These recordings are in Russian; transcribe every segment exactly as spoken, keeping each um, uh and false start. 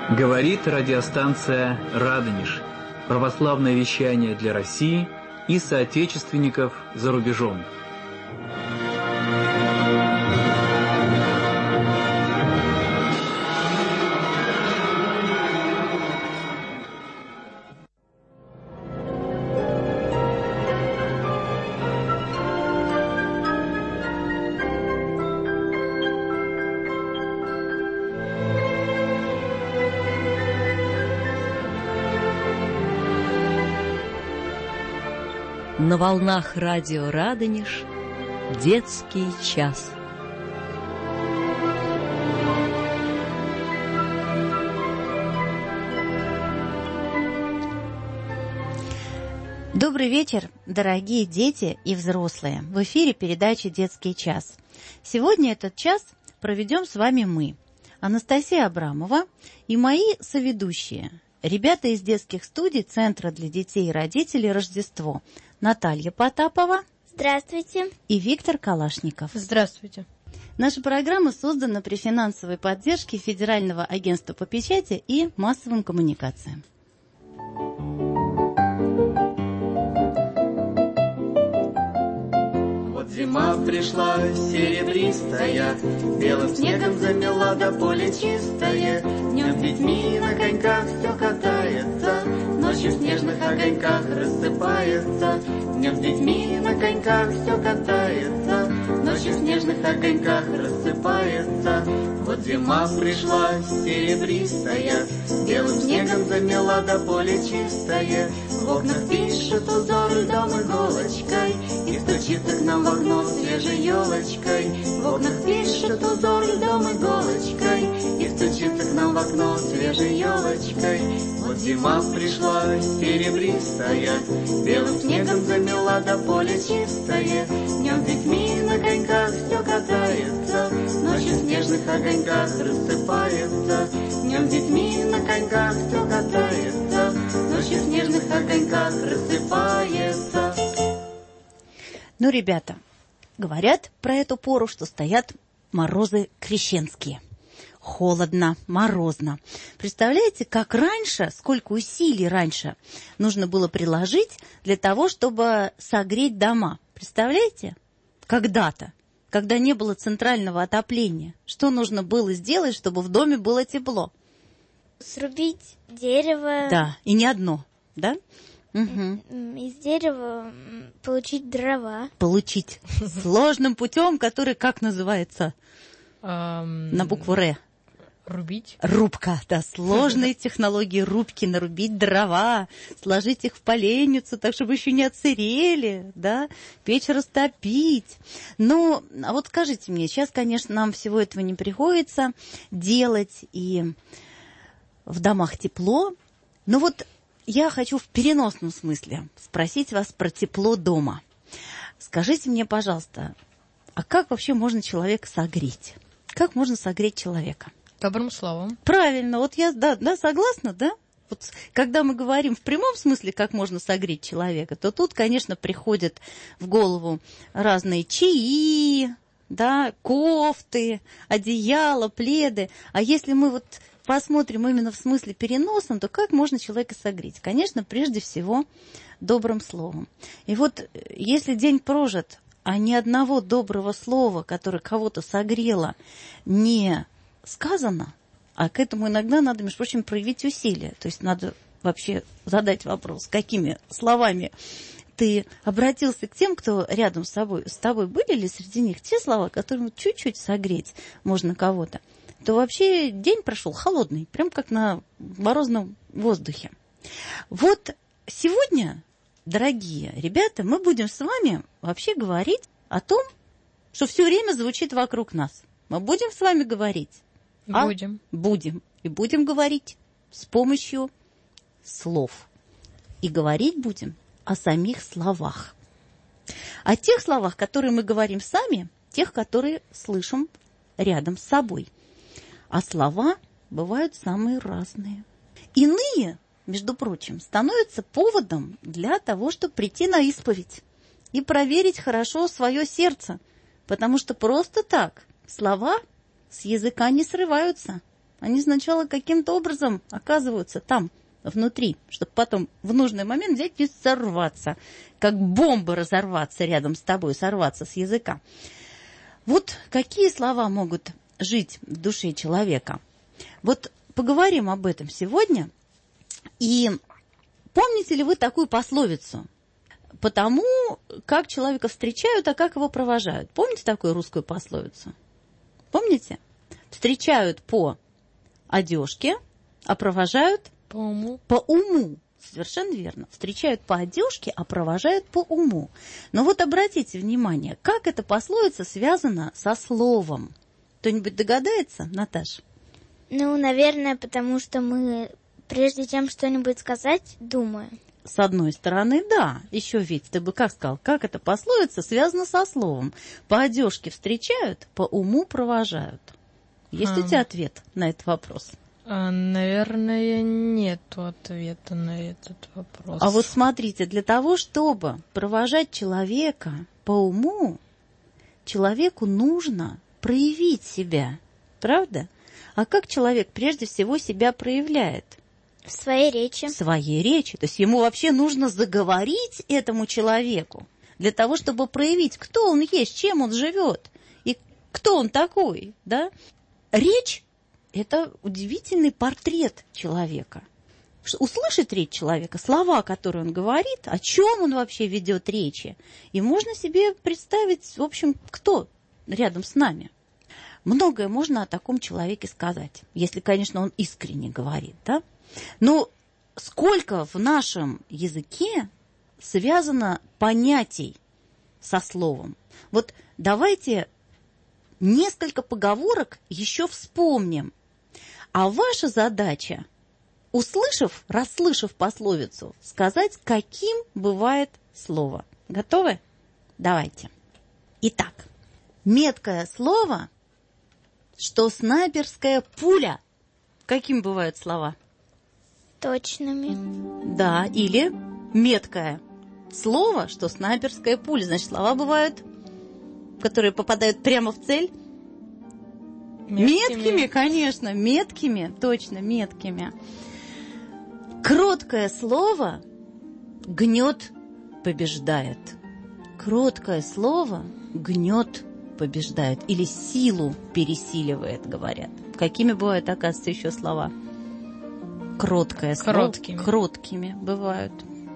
Говорит радиостанция «Радонеж». Православное вещание для России и соотечественников за рубежом. На волнах радио «Радонеж» детский час. Добрый вечер, дорогие дети и взрослые. В эфире передача «Детский час». Сегодня этот час проведем с вами мы, Анастасия Абрамова и мои соведущие, ребята из детских студий Центра для детей и родителей «Рождество», Наталья Потапова. Здравствуйте. И Виктор Калашников. Здравствуйте. Наша программа создана при финансовой поддержке Федерального агентства по печати и массовым коммуникациям. Вот зима пришла серебристая, белым снегом замела до поля чистое. Днем с детьми на коньках все катается, ночью в снежных огоньках рассыпается. Днем с детьми на коньках все катается, ночью в снежных огоньках рассыпается. Вот зима пришла серебристая, белым снегом замела до поля чистое. В окнах пишет узор льдом иголочкой и стучится к нам в окно свежей елочкой. В окнах пишет узор льдом иголочкой и стучится к нам в окно свежей елочкой. Вот зима пришла серебристая, белым снегом замела до поля чистое. Днем с детьми на коньках все катается, ночью в снежных огоньках рассыпается. Днем с детьми на коньках все катается, ночью в снежных огоньках рассыпается. Ну, ребята, говорят про эту пору, что стоят морозы крещенские. Холодно, морозно. Представляете, как раньше, сколько усилий раньше нужно было приложить для того, чтобы согреть дома. Представляете? Когда-то, когда не было центрального отопления, что нужно было сделать, чтобы в доме было тепло? Срубить дерево. Да, и не одно, да? Угу. Из дерева получить дрова. Получить сложным путем, который как называется? Um, На букву «Р». Рубить. Рубка, да, сложные технологии рубки, нарубить дрова, сложить их в поленницу, так, чтобы еще не отсырели, да, печь растопить. Ну, а вот скажите мне, сейчас, конечно, нам всего этого не приходится делать, и в домах тепло, но вот я хочу в переносном смысле спросить вас про тепло дома. Скажите мне, пожалуйста, а как вообще можно человека согреть? Как можно согреть человека? Добрым словом. Правильно, вот я, да, да, согласна, да? Вот когда мы говорим в прямом смысле, как можно согреть человека, то тут, конечно, приходят в голову разные чаи, да, кофты, одеяла, пледы. А если мы вот посмотрим именно в смысле переносном, то как можно человека согреть? Конечно, прежде всего, добрым словом. И вот если день прожит, а ни одного доброго слова, которое кого-то согрело, не сказано, а к этому иногда надо, между прочим, проявить усилия. То есть надо вообще задать вопрос, какими словами ты обратился к тем, кто рядом с тобой, с тобой были ли среди них те слова, которыми чуть-чуть согреть можно кого-то, то вообще день прошел холодный, прям как на морозном воздухе. Вот сегодня, дорогие ребята, мы будем с вами вообще говорить о том, что все время звучит вокруг нас. Мы будем с вами говорить? А? Будем. Будем. И будем говорить с помощью слов. И говорить будем о самих словах. О тех словах, которые мы говорим сами, тех, которые слышим рядом с собой. А слова бывают самые разные. Иные, между прочим, становятся поводом для того, чтобы прийти на исповедь и проверить хорошо свое сердце. Потому что просто так слова с языка не срываются. Они сначала каким-то образом оказываются там, внутри, чтобы потом в нужный момент взять и сорваться, как бомба разорваться рядом с тобой, сорваться с языка. Вот какие слова могут жить в душе человека? Вот поговорим об этом сегодня. И помните ли вы такую пословицу? Потому как человека встречают, а как его провожают. Помните такую русскую пословицу? Помните? Встречают по одежке, а провожают По уму. по уму. Совершенно верно. Встречают по одежке, а провожают по уму. Но вот обратите внимание, как эта пословица связана со словом. Кто-нибудь догадается, Наташа? Ну, наверное, потому что мы, прежде чем что-нибудь сказать, думаем. С одной стороны, да. Еще ведь, ты бы как сказал, как эта пословица связана со словом? По одежке встречают, по уму провожают. Есть А. у тебя ответ на этот вопрос? А, наверное, нету ответа на этот вопрос. А вот смотрите, для того, чтобы провожать человека по уму, человеку нужно проявить себя. Правда? А как человек прежде всего себя проявляет? В своей речи. В своей речи. То есть ему вообще нужно заговорить этому человеку для того, чтобы проявить, кто он есть, чем он живет и кто он такой. Да? Речь – это удивительный портрет человека. Услышать речь человека, слова, которые он говорит, о чем он вообще ведет речи, и можно себе представить, в общем, кто рядом с нами. Многое можно о таком человеке сказать, если, конечно, он искренне говорит, да? Но сколько в нашем языке связано понятий со словом? Вот давайте несколько поговорок еще вспомним. А ваша задача, услышав, расслышав пословицу, сказать, каким бывает слово. Готовы? Давайте. Итак, меткое слово, что снайперская пуля. Каким бывают слова? Точными. Да, или меткое слово, что снайперская пуля. Значит, слова бывают, которые попадают прямо в цель. Меткими, меткими конечно, меткими, точно, меткими. Кроткое слово гнет побеждает. Кроткое слово гнет побеждает. Или силу пересиливает, говорят. Какими бывают, оказывается, еще слова? Кроткое слово. Кроткими. Кроткими бывают.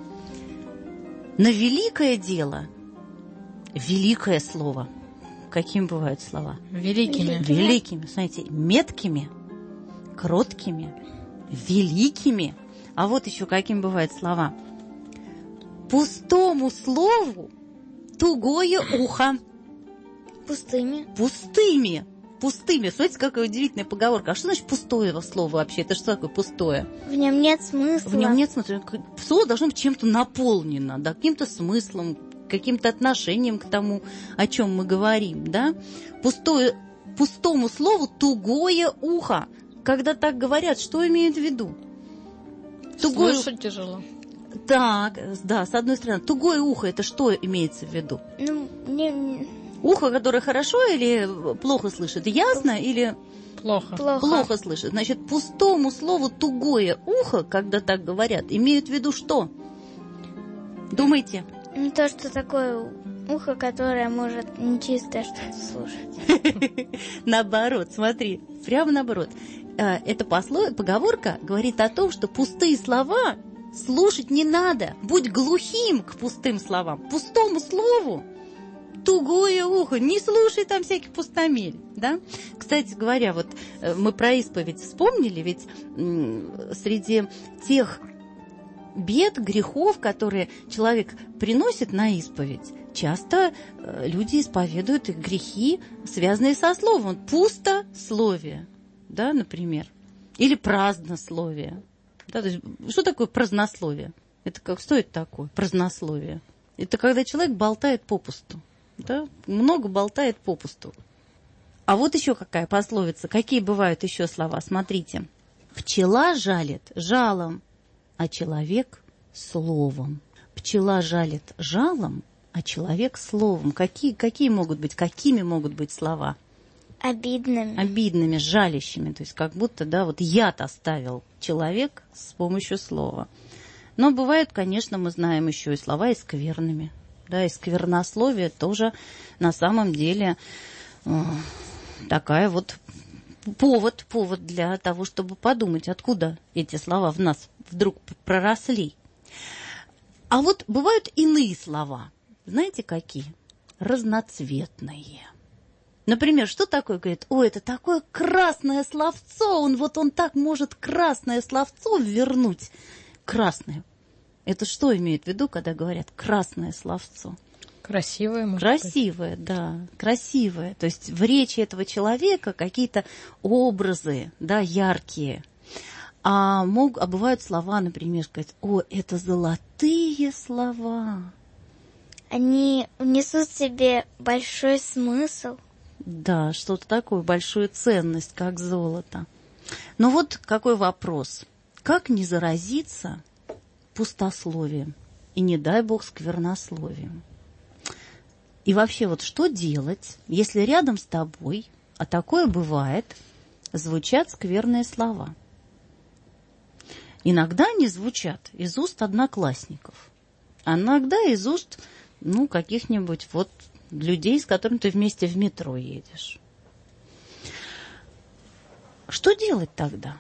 На великое дело великое слово. Какими бывают слова? Великими. Великими. Знаете, меткими, кроткими, великими. А вот еще какими бывают слова. Пустому слову тугое ухо. Пустыми. Пустыми. Пустыми. Смотрите, какая удивительная поговорка. А что значит пустое слово вообще? Это что такое пустое? В нем нет смысла. В нем нет смысла. Слово должно быть чем-то наполнено, да, каким-то смыслом, каким-то отношением к тому, о чем мы говорим, да? Пустое, пустому слову тугое ухо. Когда так говорят, что имеют в виду? Тугое... Слушать тяжело. Так, да, с одной стороны. Тугое ухо, это что имеется в виду? Ну, не... Ухо, которое хорошо или плохо слышит? Ясно или... Плохо. Плохо. Плохо слышит. Значит, пустому слову тугое ухо, когда так говорят, имеют в виду что? Думайте. Не то, что такое ухо, которое может нечисто что-то слушать. Наоборот, смотри, прямо наоборот. Эта пословица, поговорка говорит о том, что пустые слова слушать не надо. Будь глухим к пустым словам. Пустому слову тугое ухо. Не слушай там всяких пустомель. Да? Кстати говоря, вот мы про исповедь вспомнили, ведь среди тех бед, грехов, которые человек приносит на исповедь, часто люди исповедуют их грехи, связанные со словом. Пустословие, да, например, или празднословие. Да, то есть, что такое празднословие? Это как, что это такое, празднословие? Это когда человек болтает попусту, да, много болтает попусту. А вот еще какая пословица, какие бывают еще слова, смотрите. Пчела жалит жалом, а человек словом. Пчела жалит жалом, а человек словом. Какие, какие могут быть, какими могут быть слова? Обидными. Обидными, жалящими. То есть как будто, да, вот яд оставил человек с помощью слова. Но бывают, конечно, мы знаем еще и слова и скверными. Да, и сквернословие тоже на самом деле э, такая вот повод, повод для того, чтобы подумать, откуда эти слова в нас вдруг проросли. А вот бывают иные слова. Знаете, какие? Разноцветные. Например, что такое? Говорит, ой, это такое красное словцо, он вот он так может красное словцо вернуть. Красное. Это что имеют в виду, когда говорят красное словцо? Красивое, может Красивое, быть. да, красивое. То есть в речи этого человека какие-то образы, да, яркие. А, мог, а бывают слова, например, сказать, о, это золотые слова. Они несут в себе большой смысл. Да, что-то такое, большую ценность, как золото. Но вот какой вопрос. Как не заразиться пустословием и, не дай бог, сквернословием? И вообще, вот что делать, если рядом с тобой, а такое бывает, звучат скверные слова? Иногда они звучат из уст одноклассников, а иногда из уст, ну, каких-нибудь вот людей, с которыми ты вместе в метро едешь. Что делать тогда?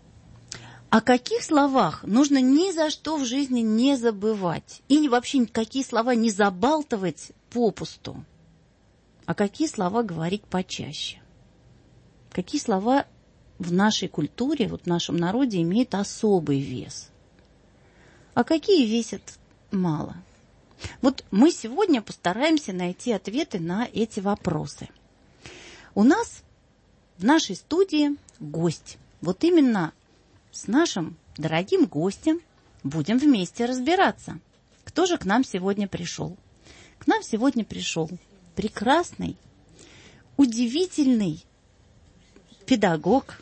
О каких словах нужно ни за что в жизни не забывать? И вообще никакие слова не забалтывать попусту. А какие слова говорить почаще? Какие слова в нашей культуре, вот в нашем народе имеют особый вес? А какие весят мало? Вот мы сегодня постараемся найти ответы на эти вопросы. У нас в нашей студии гость. Вот именно с нашим дорогим гостем будем вместе разбираться, кто же к нам сегодня пришел. К нам сегодня пришел прекрасный, удивительный педагог,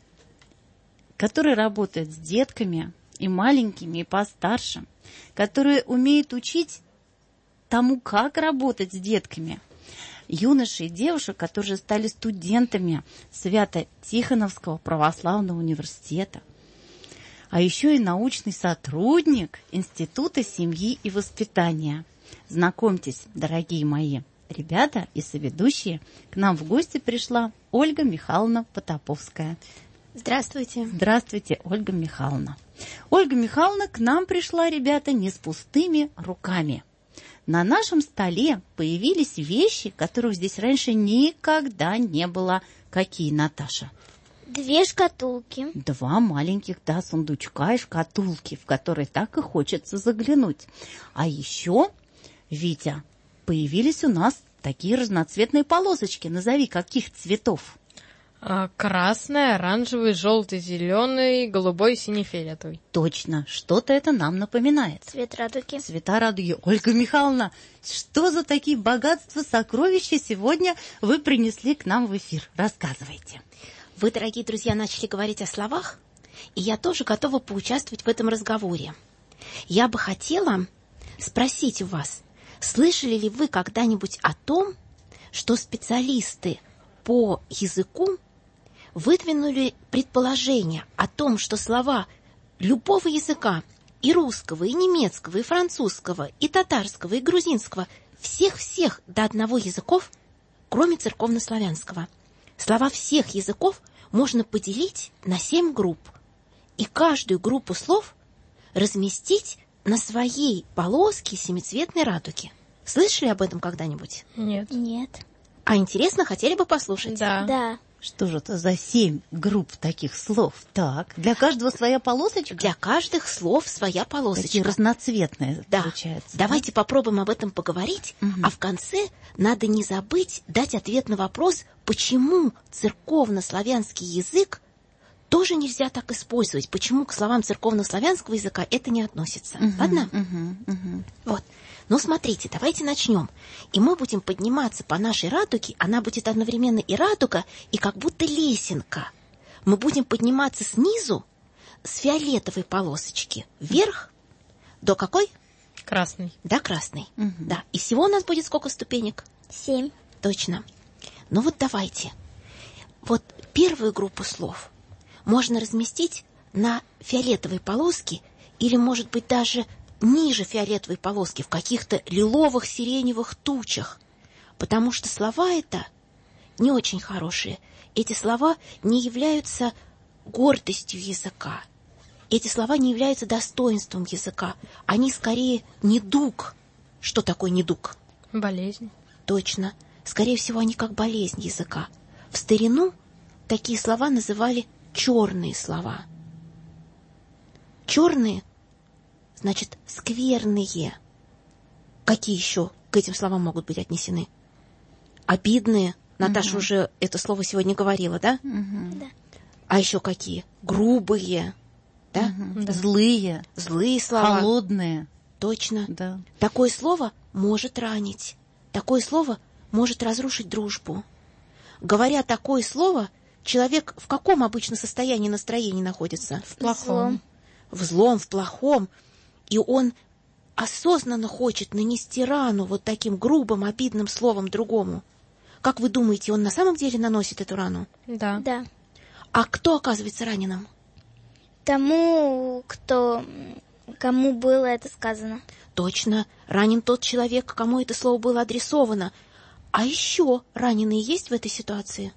который работает с детками и маленькими, и постарше, который умеет учить тому, как работать с детками. Юноши и девушек, которые стали студентами Свято-Тихоновского православного университета, а еще и научный сотрудник Института семьи и воспитания. Знакомьтесь, дорогие мои ребята и соведущие, к нам в гости пришла Ольга Михайловна Потаповская. Здравствуйте. Здравствуйте, Ольга Михайловна. Ольга Михайловна к нам пришла, ребята, не с пустыми руками. На нашем столе появились вещи, которых здесь раньше никогда не было. Какие, Наташа? Две шкатулки. Два маленьких, да, сундучка и шкатулки, в которые так и хочется заглянуть. А еще, Витя, появились у нас такие разноцветные полосочки. Назови, каких цветов? Красный, оранжевый, желтый, зеленый, голубой, синий, фиолетовый. Точно, что-то это нам напоминает. Цвет радуги. Цвета радуги. Ольга Михайловна, что за такие богатства, сокровища сегодня вы принесли к нам в эфир? Рассказывайте. Вы, дорогие друзья, начали говорить о словах, и я тоже готова поучаствовать в этом разговоре. Я бы хотела спросить у вас, слышали ли вы когда-нибудь о том, что специалисты по языку выдвинули предположение о том, что слова любого языка, и русского, и немецкого, и французского, и татарского, и грузинского, всех-всех до одного языков, кроме церковнославянского. Слова всех языков можно поделить на семь групп, и каждую группу слов разместить на своей полоске семицветной радуги. Слышали об этом когда-нибудь? Нет. Нет. А интересно, хотели бы послушать? Да. Да. Что же это за семь групп таких слов? Так, для каждого своя полосочка? Для каждых слов своя Такие полосочка. разноцветные, Да. получается. Давайте попробуем об этом поговорить, Мгм. а в конце надо не забыть дать ответ на вопрос, почему церковнославянский язык тоже нельзя так использовать, почему к словам церковнославянского языка это не относится. Мгм, Ладно? мгм, мгм. Вот. Ну, смотрите, давайте начнем. И мы будем подниматься по нашей радуге. Она будет одновременно и радуга, и как будто лесенка. Мы будем подниматься снизу, с фиолетовой полосочки, вверх, до какой? Красный. До красной. Мгм. Да. И всего у нас будет сколько ступенек? Семь. Точно. Ну вот давайте. вот первую группу слов можно разместить на фиолетовой полоске или, может быть, даже ниже фиолетовой полоски, в каких-то лиловых, сиреневых тучах, потому что слова это не очень хорошие. Эти слова не являются гордостью языка. Эти слова не являются достоинством языка. Они скорее недуг. Что такое недуг? Болезнь. Точно. Скорее всего, они как болезнь языка. В старину такие слова называли черные слова. Черные, значит, скверные. Какие еще к этим словам могут быть отнесены? Обидные. Наташа угу. уже это слово сегодня говорила, да? Угу. Да. А еще какие? Грубые. Да? Угу. Да. Злые. Злые слова. Холодные. Точно. Да. Такое слово может ранить. Такое слово может разрушить дружбу. Говоря такое слово, человек в каком обычно состоянии настроения находится? В плохом. В злом, в плохом. И он осознанно хочет нанести рану вот таким грубым, обидным словом другому. Как вы думаете, он на самом деле наносит эту рану? Да. Да. А кто оказывается раненым? Тому, кто, кому было это сказано. Точно, ранен тот человек, кому это слово было адресовано. А еще раненые есть в этой ситуации?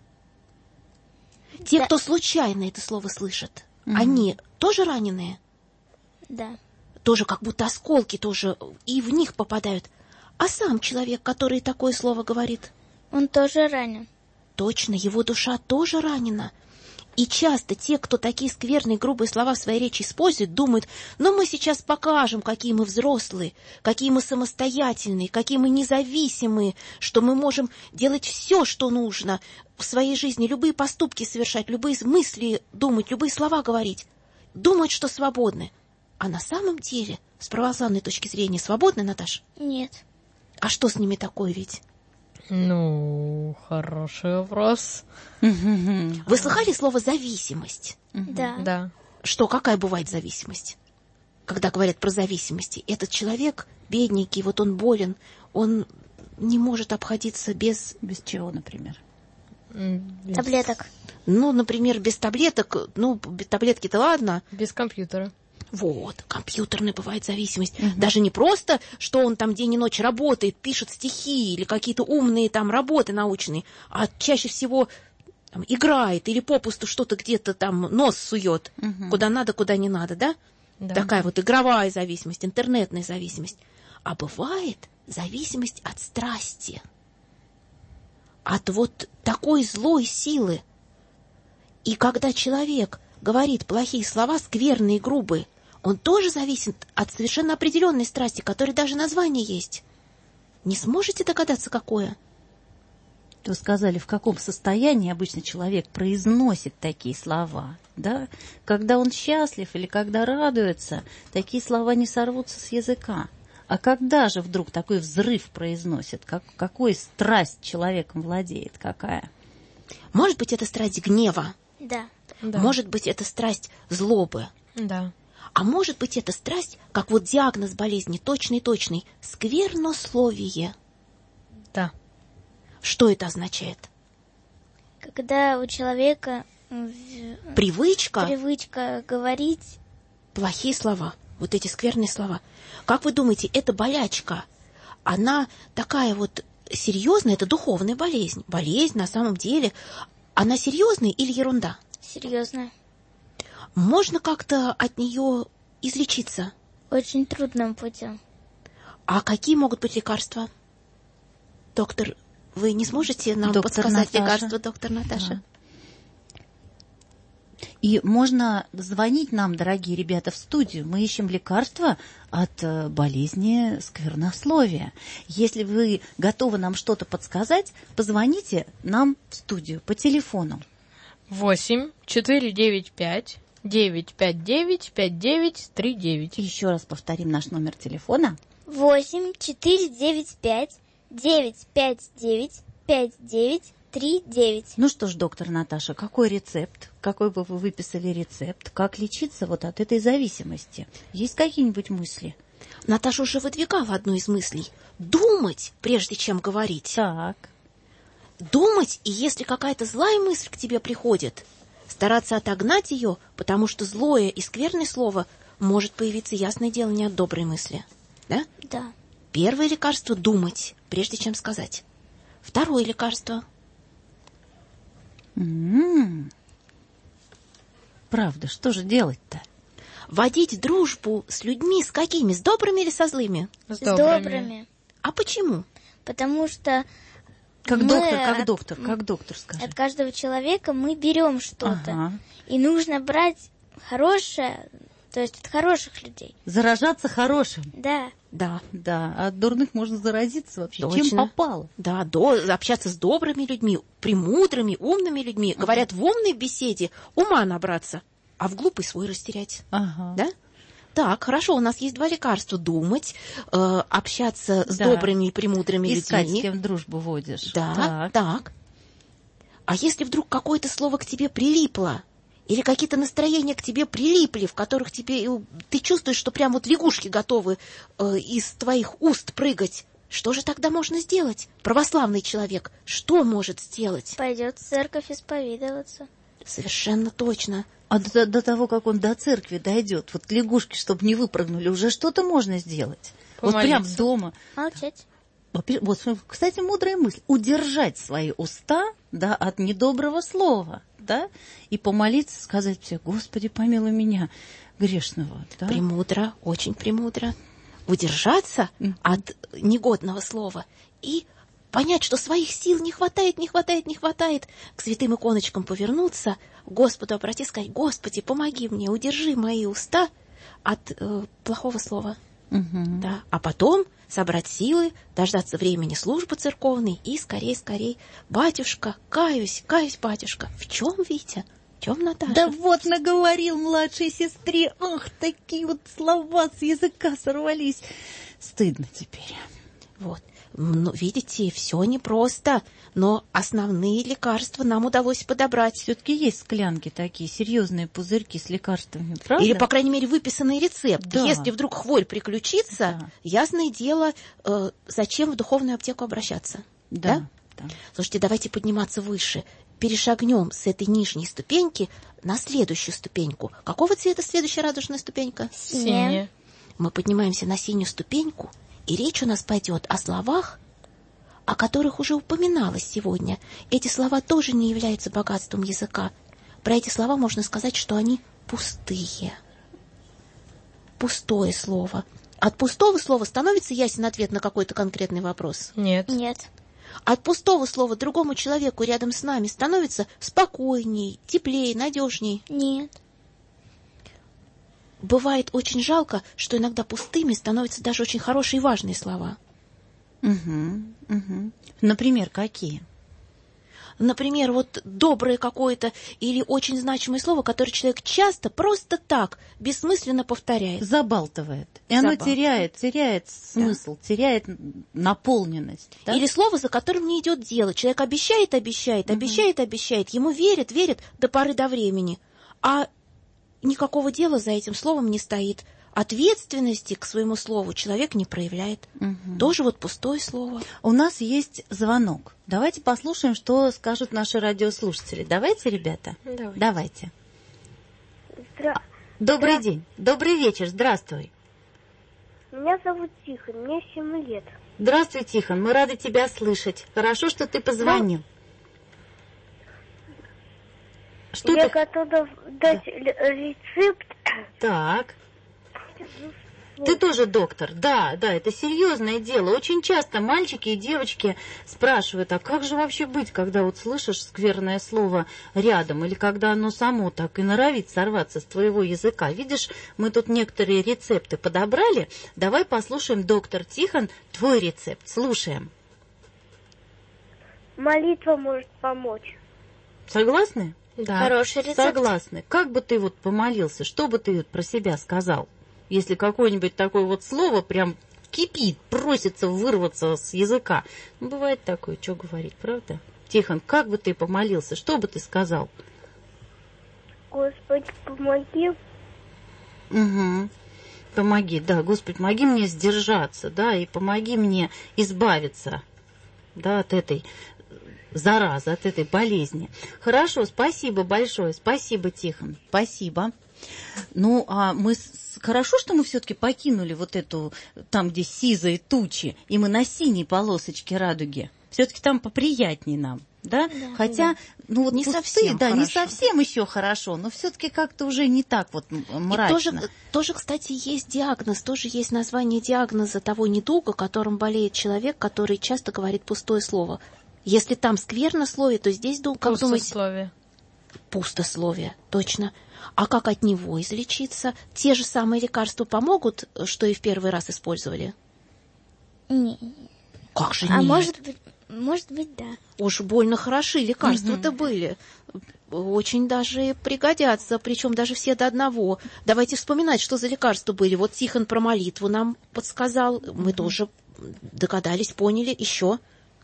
Те, Да. кто случайно это слово слышит, Мгм. они тоже раненые? Да. Тоже как будто осколки тоже и в них попадают. А сам человек, который такое слово говорит? Он тоже ранен. Точно, его душа тоже ранена. И часто те, кто такие скверные, грубые слова в своей речи используют, думают, ну мы сейчас покажем, какие мы взрослые, какие мы самостоятельные, какие мы независимые, что мы можем делать все, что нужно в своей жизни, любые поступки совершать, любые мысли думать, любые слова говорить. Думают, что свободны. А на самом деле, с православной точки зрения, свободны, Наташ? Нет. А что с ними такое ведь? Ну, хороший вопрос. Вы слыхали слово «зависимость»? Да. Да. Что, какая бывает зависимость? Когда говорят про зависимости, этот человек бедненький, вот он болен, он не может обходиться без... Без чего, например? М, Без, Таблеток. Ну, например, без таблеток, ну, без таблетки-то ладно. без компьютера. Вот, компьютерная бывает зависимость. Угу. Даже не просто, что он там день и ночь работает, пишет стихи или какие-то умные там работы научные, а чаще всего там, играет или попусту что-то где-то там нос сует, угу. куда надо, куда не надо, да? Да. Такая вот игровая зависимость, интернетная зависимость. А бывает зависимость от страсти, от вот такой злой силы. И когда человек говорит плохие слова, скверные, грубые, он тоже зависит от совершенно определенной страсти, которой даже название есть. Не сможете догадаться, какое? Вы сказали, в каком состоянии обычно человек произносит такие слова, да? Когда он счастлив или когда радуется, такие слова не сорвутся с языка. А когда же вдруг такой взрыв произносит? Как, какой страсть человеком владеет? Какая? Может быть, это страсть гнева. Да. Да. Может быть, это страсть злобы. Да. А может быть, это страсть, как вот диагноз болезни, точный-точный, сквернословие. Да. Что это означает? Когда у человека в- Привычка, привычка говорить, плохие слова, вот эти скверные слова. Как вы думаете, эта болячка, она такая вот серьезная, это духовная болезнь. Болезнь на самом деле, она серьезная или ерунда? серьезно, Можно как-то от нее излечиться? очень трудным путем. А какие могут быть лекарства? Доктор, вы не сможете нам Доктор подсказать Наташа. лекарства, доктор Наташа? И можно звонить нам, дорогие ребята, в студию. Мы ищем лекарства от э, болезни сквернословия. Если вы готовы нам что-то подсказать, позвоните нам в студию по телефону. Восемь четыре девять пять девять пять девять пять девять три девять. Еще раз повторим наш номер телефона. Восемь четыре девять пять девять пять девять пять девять три девять. Ну что ж, доктор Наташа, какой рецепт? Какой бы вы выписали рецепт? Как лечиться вот от этой зависимости? Есть какие-нибудь мысли? Наташа уже выдвигала одну из мыслей. Думать, прежде чем говорить. Так. думать, и если какая-то злая мысль к тебе приходит, стараться отогнать ее, потому что злое и скверное слово может появиться, ясное дело, не от доброй мысли. Да? Да. Первое лекарство – думать, прежде чем сказать. Второе лекарство. М-м-м. Правда, что же делать-то? Водить дружбу с людьми, с какими? С добрыми или со злыми? С С добрыми. А почему? Потому что Как мы доктор, как от- доктор, как доктор, скажи. от каждого человека мы берем что-то. Ага. И нужно брать хорошее, то есть от хороших людей. Заражаться хорошим. Да. Да, Да, а от дурных можно заразиться вообще, чем Точно. попало. да, до, общаться с добрыми людьми, премудрыми, умными людьми. Говорят, в умной беседе ума набраться, а в глупой свой растерять. Ага. Да? Так, хорошо, у нас есть два лекарства. Думать, э, общаться с Да. добрыми и премудрыми Искать, людьми. с кем дружбу водишь. Да, Так. так. А если вдруг какое-то слово к тебе прилипло, или какие-то настроения к тебе прилипли, в которых тебе э, ты чувствуешь, что прям вот лягушки готовы э, из твоих уст прыгать, что же тогда можно сделать? Православный человек, что может сделать? Пойдет в церковь исповедоваться. Совершенно точно. А до, до того, как он до церкви дойдет, вот лягушки, чтобы не выпрыгнули, уже что-то можно сделать. Вот прям Помолиться. дома. Молчать. Во-первых, Вот, смотри, кстати, мудрая мысль. Удержать свои уста, да, от недоброго слова, да, и помолиться, сказать все: Господи, помилуй меня, грешного. Да? Премудро, очень премудро. Удержаться Мгм. от негодного слова и понять, что своих сил не хватает, не хватает, не хватает. К святым иконочкам повернуться, к Господу обратиться, сказать: Господи, помоги мне, удержи мои уста от э, плохого слова. Мгм. Да. А потом собрать силы, дождаться времени службы церковной и скорей-скорей: батюшка, каюсь, каюсь, батюшка. В чем, Витя? В чем, Наташа? Да вот наговорил младшей сестре. Ах, такие вот слова с языка сорвались. Стыдно теперь. Вот. Ну, видите, все непросто, но основные лекарства нам удалось подобрать. Все-таки есть склянки такие, серьезные пузырьки с лекарствами, правда? Или, по крайней мере, выписанный рецепт. Да. Если вдруг хворь приключится, Да. ясное дело, э, зачем в духовную аптеку обращаться? Да. Да? Слушайте, давайте подниматься выше. Перешагнем с этой нижней ступеньки на следующую ступеньку. Какого цвета следующая радужная ступенька? Синяя. Мы поднимаемся на синюю ступеньку, и речь у нас пойдет о словах, о которых уже упоминалось сегодня. Эти слова тоже не являются богатством языка. Про эти слова можно сказать, что они пустые. Пустое слово. От пустого слова становится ясен ответ на какой-то конкретный вопрос? Нет. Нет. От пустого слова другому человеку рядом с нами становится спокойней, теплее, надежней. Нет. Бывает очень жалко, что иногда пустыми становятся даже очень хорошие и важные слова. Угу, угу. Например, какие? Например, вот доброе какое-то или очень значимое слово, которое человек часто просто так, бессмысленно повторяет. Забалтывает. И оно Забалтывает. теряет, теряет смысл, теряет наполненность. Да? Или слово, за которым не идет дело. Человек обещает, обещает, обещает, обещает. Ему верят, верят до поры до времени. А никакого дела за этим словом не стоит. Ответственности к своему слову человек не проявляет. Мгм. Тоже вот пустое слово. У нас есть звонок. Давайте послушаем, что скажут наши радиослушатели. Давайте, ребята? Давай. Давайте. Здра... Добрый Да. день. Добрый вечер. Здравствуй. Меня зовут Тихон, мне семь лет. Здравствуй, Тихон. Мы рады тебя слышать. Хорошо, что ты позвонил. Что Я ты... готова дать л- рецепт. Так. Ты тоже доктор? Да, да, это серьезное дело. Очень часто мальчики и девочки спрашивают: а как же вообще быть, когда вот слышишь скверное слово рядом, или когда оно само так и норовит сорваться с твоего языка? Видишь, мы тут некоторые рецепты подобрали. Давай послушаем, доктор Тихон, твой рецепт. Слушаем. Молитва может помочь. Согласны? Да. Хороший рецепт. Согласны. Как бы ты вот помолился, что бы ты про себя сказал? Если какое-нибудь такое вот слово прям кипит, просится вырваться с языка. Ну, бывает такое, что говорить, правда? Тихон, как бы ты помолился, что бы ты сказал? Господи, помоги. Угу. Помоги, да, Господи, помоги мне сдержаться, да, и помоги мне избавиться, да, от этой заразы, от этой болезни. Хорошо, спасибо большое, спасибо, Тихон, спасибо. Ну, а мы... Хорошо, что мы все-таки покинули вот эту, там, где сизые тучи, и мы на синей полосочке радуги. Все-таки там поприятнее нам, да? Да. Хотя, ну вот не пустые, совсем да, хорошо. не совсем еще хорошо, но все-таки как-то уже не так вот мрачно. И тоже, тоже, кстати, есть диагноз, тоже есть название диагноза того недуга, которым болеет человек, который часто говорит пустое слово. Если там сквернословие, то здесь, как думаете... Пустословие. Пустословие, точно. А как от него излечиться? Те же самые лекарства помогут, что и в первый раз использовали? Не. Как же а нет? может быть, может быть, да. Уж больно хороши лекарства-то угу. были. Очень даже пригодятся, причем даже все до одного. Давайте вспоминать, что за лекарства были. Вот Тихон про молитву нам подсказал. Мы угу. тоже догадались, поняли. Еще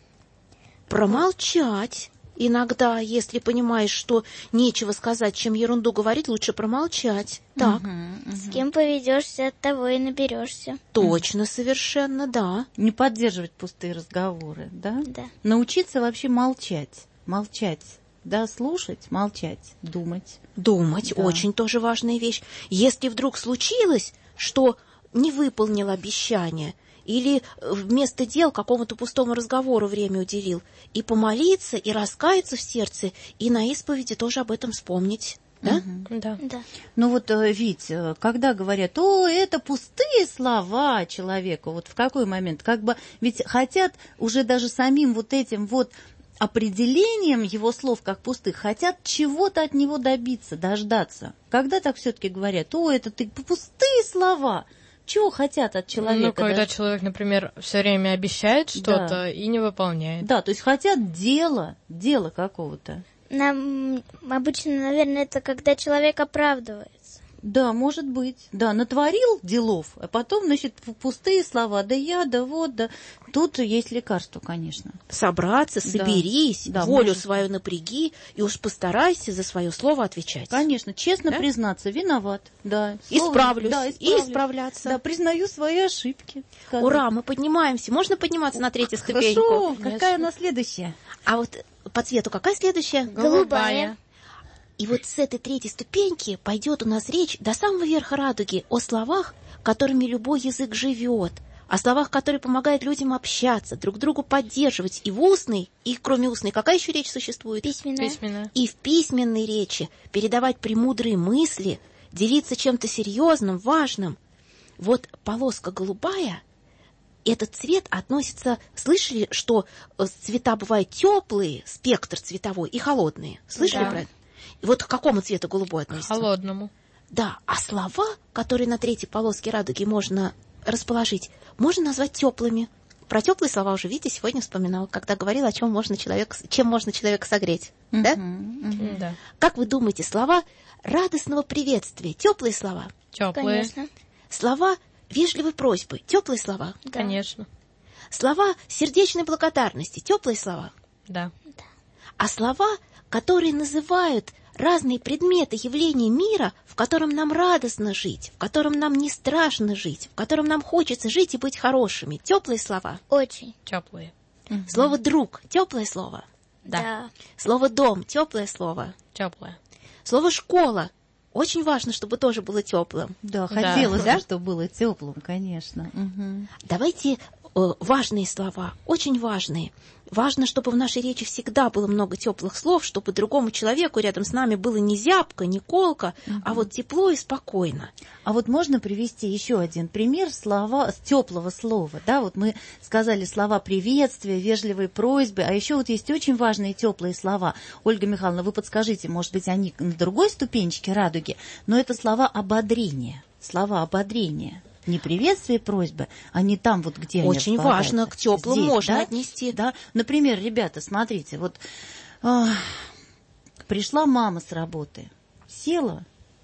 промолчать. Иногда, если понимаешь, что нечего сказать, чем ерунду говорить, лучше промолчать. Так. Угу, угу. С кем поведешься, от того и наберешься. Точно, совершенно, да. Не поддерживать пустые разговоры, да? Да. Научиться вообще молчать. Молчать. Да, слушать, молчать, думать. Думать, да. Очень тоже важная вещь. Если вдруг случилось, что не выполнил обещание, или вместо дел какому-то пустому разговору время уделил, и помолиться, и раскаяться в сердце, и на исповеди тоже об этом вспомнить. Да? Угу. Да. Да. Ну вот, Вить, когда говорят, о, это пустые слова человеку, вот в какой момент? Как бы, ведь хотят уже даже самим вот этим вот определением его слов как пустых, хотят чего-то от него добиться, дождаться. Когда так все-таки говорят, о, это ты пустые слова, чего хотят от человека? Ну, когда даже... человек, например, все время обещает что-то да. и не выполняет. Да, то есть хотят дела, дела какого-то. Нам обычно, наверное, это когда человек оправдывается. Да, может быть. Да, натворил делов, а потом, значит, пустые слова. Да я, да вот, да. Тут есть лекарство, конечно. Собраться, соберись, да, волю может... свою напряги, и уж постарайся за свое слово отвечать. Конечно, честно да? признаться, виноват. Да. Слово... Исправлюсь. Да, и исправляться. Да, признаю свои ошибки. Сказать. Ура, мы поднимаемся. Можно подниматься на третью ступеньку? Хорошо, какая она следующая? А вот по цвету какая следующая? Голубая. И вот с этой третьей ступеньки пойдет у нас речь до самого верха радуги о словах, которыми любой язык живет, о словах, которые помогают людям общаться, друг другу поддерживать и в устной, и кроме устной. Какая еще речь существует? Письменная. Письменная. И в письменной речи передавать премудрые мысли, делиться чем-то серьезным, важным. Вот полоска голубая, этот цвет относится... Слышали, что цвета бывают теплые, спектр цветовой, и холодные? Слышали да. про это? И вот к какому цвету голубой относится? К холодному. Да, а слова, которые на третьей полоске радуги можно расположить, можно назвать теплыми. Про теплые слова уже, видите, сегодня вспоминала, когда говорила, о чем можно человек, чем можно человека согреть. Uh-huh, да? Uh-huh. да? Как вы думаете, слова радостного приветствия, теплые слова? Теплые. Конечно. Слова вежливой просьбы, теплые слова? Да. Конечно. Слова сердечной благодарности, теплые слова? Да. Да. А слова, которые называют разные предметы, явления мира, в котором нам радостно жить, в котором нам не страшно жить, в котором нам хочется жить и быть хорошими. Теплые слова? Очень. Теплые. Угу. Слово «друг» – теплое слово? Да. да. Слово «дом» – теплое слово? Теплое. Слово «школа» – очень важно, чтобы тоже было теплым. Да, хотелось, да? да, чтобы было теплым, конечно. Угу. Давайте э, важные слова, очень важные. Важно, чтобы в нашей речи всегда было много теплых слов, чтобы другому человеку рядом с нами было не зябко, не колко, угу. а вот тепло и спокойно. А вот можно привести еще один пример слова, теплого слова. Да, вот мы сказали слова приветствия, вежливые просьбы, а еще вот есть очень важные теплые слова. Ольга Михайловна, вы подскажите, может быть, они на другой ступенечке радуги, но это слова ободрения, слова ободрения. Не приветствие и просьбы, а не там вот, где очень они важно, к теплым здесь, можно да? отнести. Да? Например, ребята, смотрите, вот э, пришла мама с работы, села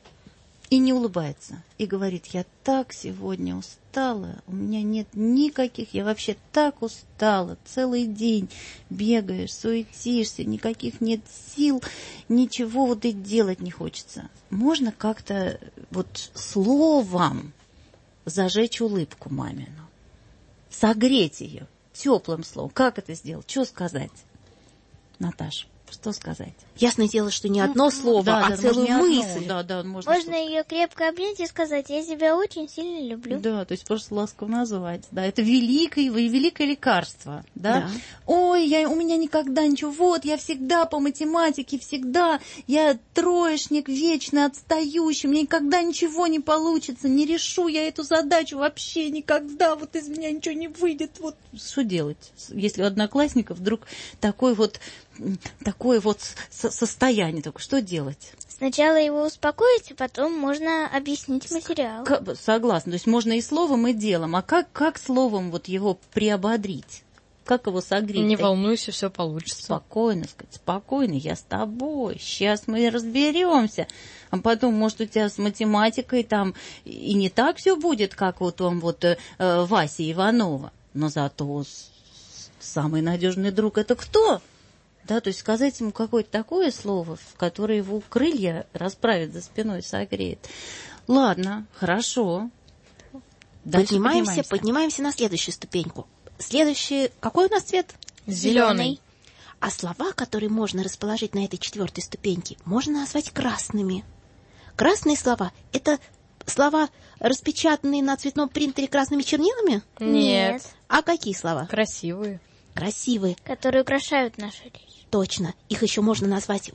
и не улыбается, и говорит, я так сегодня устала, у меня нет никаких, я вообще так устала, целый день бегаешь, суетишься, никаких нет сил, ничего вот и делать не хочется. Можно как-то вот словом зажечь улыбку мамину, согреть ее теплым словом. Как это сделать? Что сказать? Наташ, что сказать? Ясное дело, что не одно слово, Да, а да, целую можно не одно. мысль. Да, да, можно Можно ее крепко обнять и сказать: я тебя очень сильно люблю. Да, то есть просто ласково назвать. Да, это великое, великое лекарство. Да? Да. Ой, я, у меня никогда ничего. Вот, я всегда по математике, всегда. Я троечник, вечно отстающий. Мне никогда ничего не получится. Не решу я эту задачу вообще никогда. Вот из меня ничего не выйдет. Вот что делать, если у одноклассников вдруг такой вот, такое вот состояние? Такое, что делать? Сначала его успокоить, а потом можно объяснить материал. К- согласна. То есть можно и словом, и делом. А как, как словом вот его приободрить? Как его согреть? Не волнуйся, все получится. Спокойно сказать, спокойно, я с тобой, сейчас мы разберемся. А потом, может, у тебя с математикой там и не так все будет, как вот он вот э, Вася Иванова. Но зато с- самый надежный друг — это кто? Да, то есть сказать ему какое-то такое слово, в которое его крылья расправит за спиной, согреет. Ладно, хорошо. Дальше Поднимаемся, поднимаемся. поднимаемся на следующую ступеньку. Следующий, какой у нас цвет? Зеленый. А слова, которые можно расположить на этой четвертой ступеньке, можно назвать красными. Красные слова — это слова, распечатанные на цветном принтере красными чернилами? Нет. А какие слова? Красивые. Красивые. Которые украшают нашу речь. Точно. Их еще можно назвать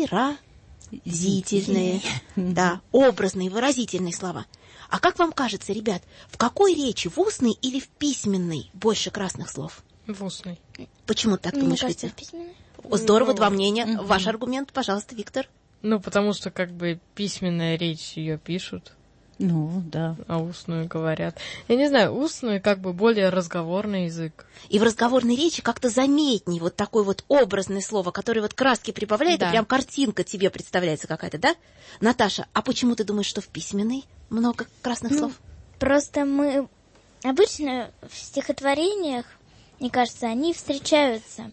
выразительные. Да, образные, выразительные слова. А как вам кажется, ребят, в какой речи, в устной или в письменной, больше красных слов? В устной. Почему так Мне думаешь, кажется, Витя? в письменной. О, здорово, Ну, два мнения. мгм. Ваш аргумент, пожалуйста, Виктор. Ну, потому что как бы письменная речь ее пишут, Ну, да. а устную говорят. Я не знаю, устную как бы более разговорный язык. И в разговорной речи как-то заметней вот такое вот образное слово, которое вот краски прибавляет, Да. и прям картинка тебе представляется какая-то, да? Наташа, а почему ты думаешь, что в письменной много красных Ну, слов? Просто мы обычно в стихотворениях, мне кажется, они встречаются.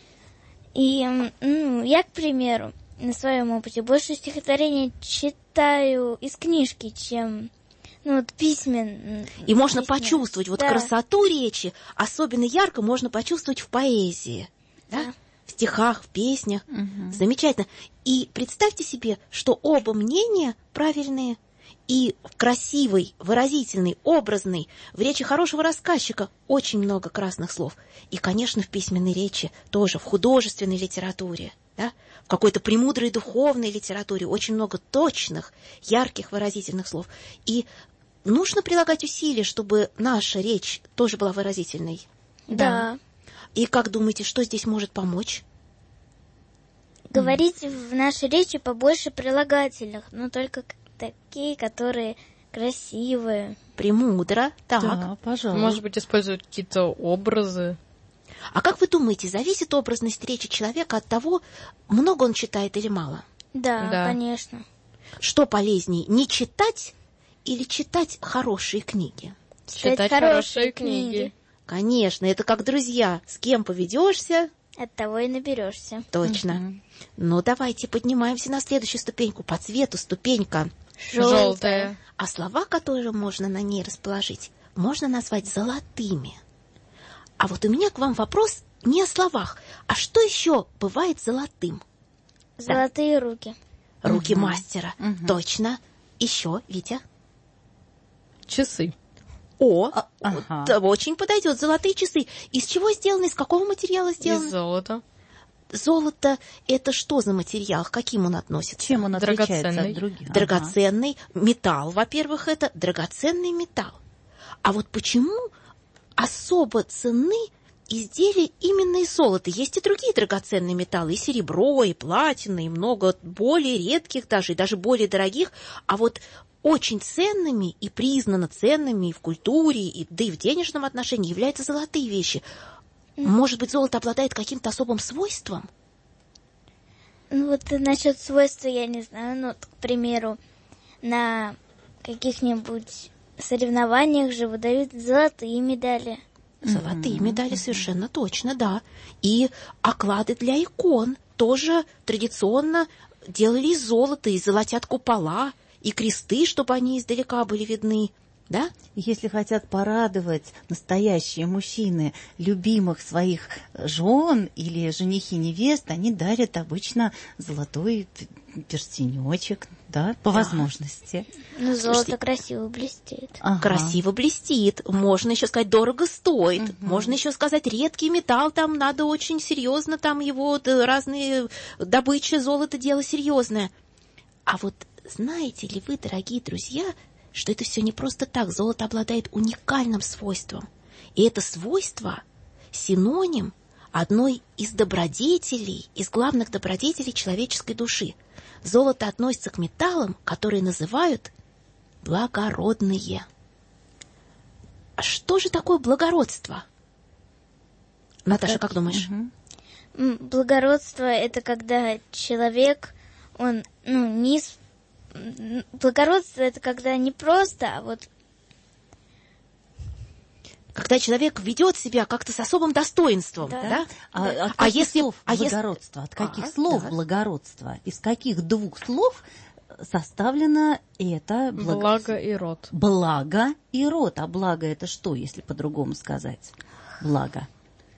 И м, ну, я, к примеру, на своем опыте больше стихотворений читаю из книжки, чем ну, вот письмен. И можно письмен. почувствовать вот Да. красоту речи, особенно ярко можно почувствовать в поэзии, да? Да. В стихах, в песнях. Мгм. Замечательно. И представьте себе, что оба мнения правильные. И в красивой, выразительной, образной, в речи хорошего рассказчика очень много красных слов. И, конечно, в письменной речи тоже, в художественной литературе, да? В какой-то премудрой духовной литературе очень много точных, ярких, выразительных слов. И нужно прилагать усилия, чтобы наша речь тоже была выразительной. Да. И как думаете, что здесь может помочь? Говорить в нашей речи побольше прилагательных, но только к- такие, которые красивые. Премудро. Так. Да, пожалуйста. Может быть, использовать какие-то образы. А как вы думаете, зависит образность речи человека от того, много он читает или мало? Да, Да. конечно. Что полезнее, не читать или читать хорошие книги? Читать хорошие книги. Конечно, это как друзья. С кем поведешься? От того и наберешься. Точно. Мгм. Ну, давайте поднимаемся на следующую ступеньку. По цвету ступенька. Желтая. А слова, которые можно на ней расположить, можно назвать золотыми. А вот у меня к вам вопрос не о словах, а что еще бывает золотым? Золотые руки. Руки Мгм. мастера. Мгм. Точно. Еще, Витя. Часы. О, А- ага. да, очень подойдет. Золотые часы. Из чего сделаны? Из какого материала сделаны? Из золота. Золото — это что за материал? К каким он относится? Чем он отличается Драгоценный. от других? Драгоценный металл, во-первых, это драгоценный металл. А вот почему особо ценны изделия именно из золота? Есть и другие драгоценные металлы, и серебро, и платина, и много более редких даже, и даже более дорогих. А вот очень ценными и признанно ценными и в культуре, и, да и в денежном отношении являются золотые вещи. Может быть, золото обладает каким-то особым свойством? Ну вот насчет свойства я не знаю. Ну, вот, к примеру, на каких-нибудь соревнованиях же выдают золотые медали. Золотые медали, совершенно точно, да. И оклады для икон тоже традиционно делали из золота, и золотят купола, и кресты, чтобы они издалека были видны. Да? Если хотят порадовать настоящие мужчины любимых своих жен или женихи невест, они дарят обычно золотой перстенечек, да, по Да. возможности. Ну, золото Слушайте, красиво блестит. Ага. Красиво блестит, можно еще сказать, дорого стоит, Мгм. можно еще сказать, редкий металл, там надо очень серьезно, там его да, разные добычи, золото, дело серьезное. А вот знаете ли вы, дорогие друзья, что это все не просто так, золото обладает уникальным свойством, и это свойство синоним одной из добродетелей, из главных добродетелей человеческой души. Золото относится к металлам, которые называют благородные. А что же такое благородство? Наташа, как думаешь? Мгм. М, Благородство — это когда человек, он, ну, не... с- м, Благородство — это когда не просто, а вот... Когда человек ведет себя как-то с особым достоинством, да? Да. А, от А каких если- слов а если- благородство? От каких А, слов да. благородство? Из каких двух слов составлено это благо... Благо и род. Благо и род. А благо это что, если по-другому сказать? Благо.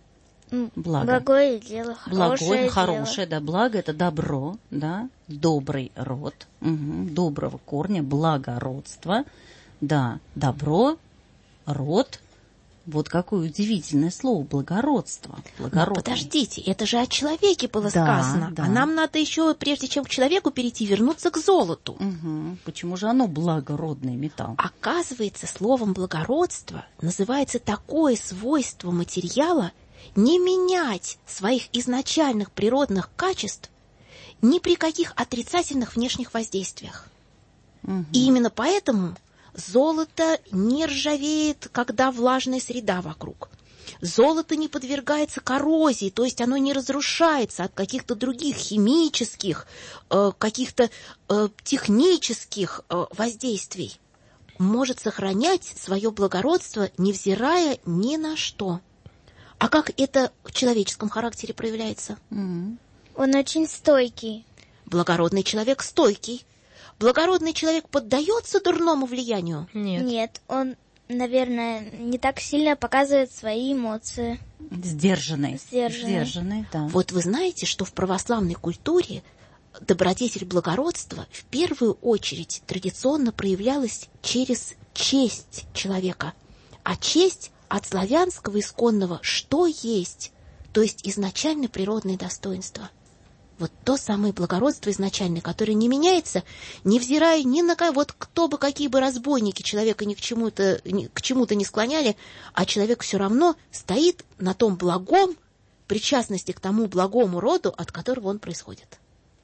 м, Благо. Благое дело, хорошее Благое, дело. хорошее, да, благо это добро, да, добрый род, мгм, доброго корня, благородство, да, добро, род. Вот какое удивительное слово благородство. Но Благородный. подождите, это же о человеке было Да, сказано. да. А нам надо еще, прежде чем к человеку перейти, вернуться к золоту. Мгм. Почему же оно благородный металл? Оказывается, словом благородство называется такое свойство материала не менять своих изначальных природных качеств ни при каких отрицательных внешних воздействиях. Мгм. И именно поэтому золото не ржавеет, когда влажная среда вокруг. Золото не подвергается коррозии, то есть оно не разрушается от каких-то других химических, э, каких-то э, технических э, воздействий. Может сохранять свое благородство, невзирая ни на что. А как это в человеческом характере проявляется? Мгм. Он очень стойкий. Благородный человек стойкий. Благородный человек поддается дурному влиянию? Нет. Нет, он, наверное, не так сильно показывает свои эмоции. Сдержанный. Сдержанный. Сдержанный, да. Вот вы знаете, что в православной культуре добродетель благородства в первую очередь традиционно проявлялась через честь человека. А честь от славянского исконного «что есть», то есть изначально природное достоинство. Вот то самое благородство изначальное, которое не меняется, невзирая ни на кого, вот кто бы, какие бы разбойники человека ни к чему-то, ни к чему-то не склоняли, а человек все равно стоит на том благом, причастности к тому благому роду, от которого он происходит.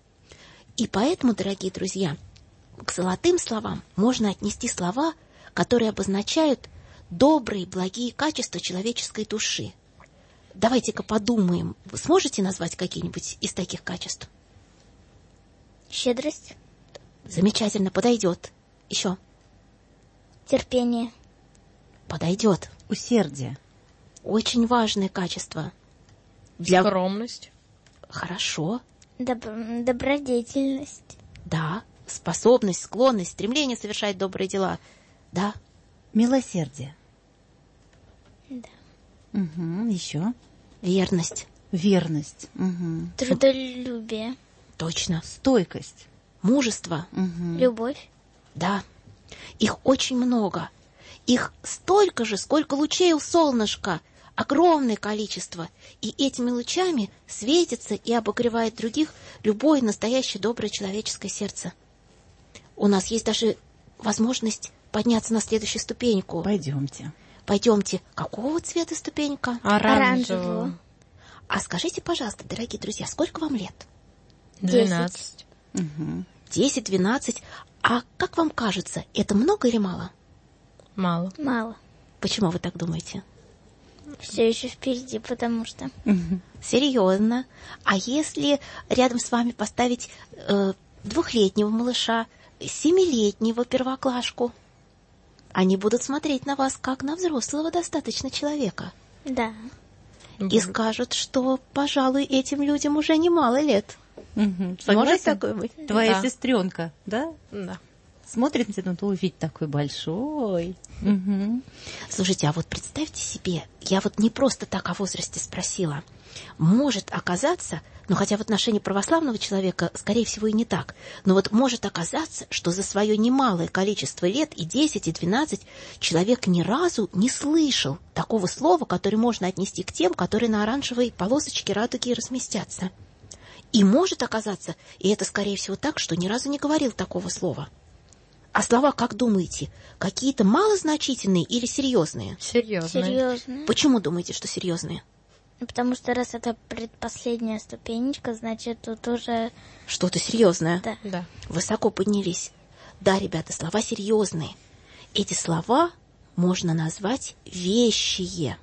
И поэтому, дорогие друзья, к золотым словам можно отнести слова, которые обозначают добрые, благие качества человеческой души. Давайте-ка подумаем, вы сможете назвать какие-нибудь из таких качеств? Щедрость, Замечательно, подойдет. Еще терпение, подойдет. Усердие. Очень важное качество. Для... Скромность. Хорошо, доб- добродетельность, да. Способность, склонность, стремление совершать добрые дела. Да. Милосердие. Да. Угу. Еще. Верность. Верность. Угу. трудолюбие, Точно. Стойкость. Мужество. Угу. любовь. Да. Их очень много. Их столько же, сколько лучей у солнышка. Огромное количество. И этими лучами светится и обогревает других любое настоящее доброе человеческое сердце. У нас есть даже возможность подняться на следующую ступеньку. Пойдемте. Пойдемте. Какого цвета ступенька? Оранжевого. А скажите, пожалуйста, дорогие друзья, сколько вам лет? Двенадцать. Угу. Десять, двенадцать. А как вам кажется, это много или мало? Мало. Мало. Почему вы так думаете? Все еще впереди, потому что... Серьезно. А если рядом с вами поставить э, двухлетнего малыша, семилетнего первоклашку? Они будут смотреть на вас, как на взрослого достаточно человека. Да. И скажут, что, пожалуй, этим людям уже немало лет. Угу. Может такое быть? Твоя Да. сестренка, да? Да. смотрит на тебя, ну, ведь такой большой. Угу. Слушайте, а вот представьте себе, я вот не просто так о возрасте спросила. Может оказаться, ну хотя в отношении православного человека, скорее всего, и не так, но вот может оказаться, что за свое немалое количество лет, и десять, и двенадцать, человек ни разу не слышал такого слова, которое можно отнести к тем, которые на оранжевой полосочке радуги разместятся. И может оказаться, и это, скорее всего, так, что ни разу не говорил такого слова. А слова, как думаете, какие-то малозначительные или серьезные? Серьезные. Серьезно. Почему думаете, что серьезные? Потому что раз это предпоследняя ступенечка, значит, тут уже... Что-то серьезное. Да. Да. Высоко поднялись. Да, ребята, слова серьезные. Эти слова можно назвать вещие.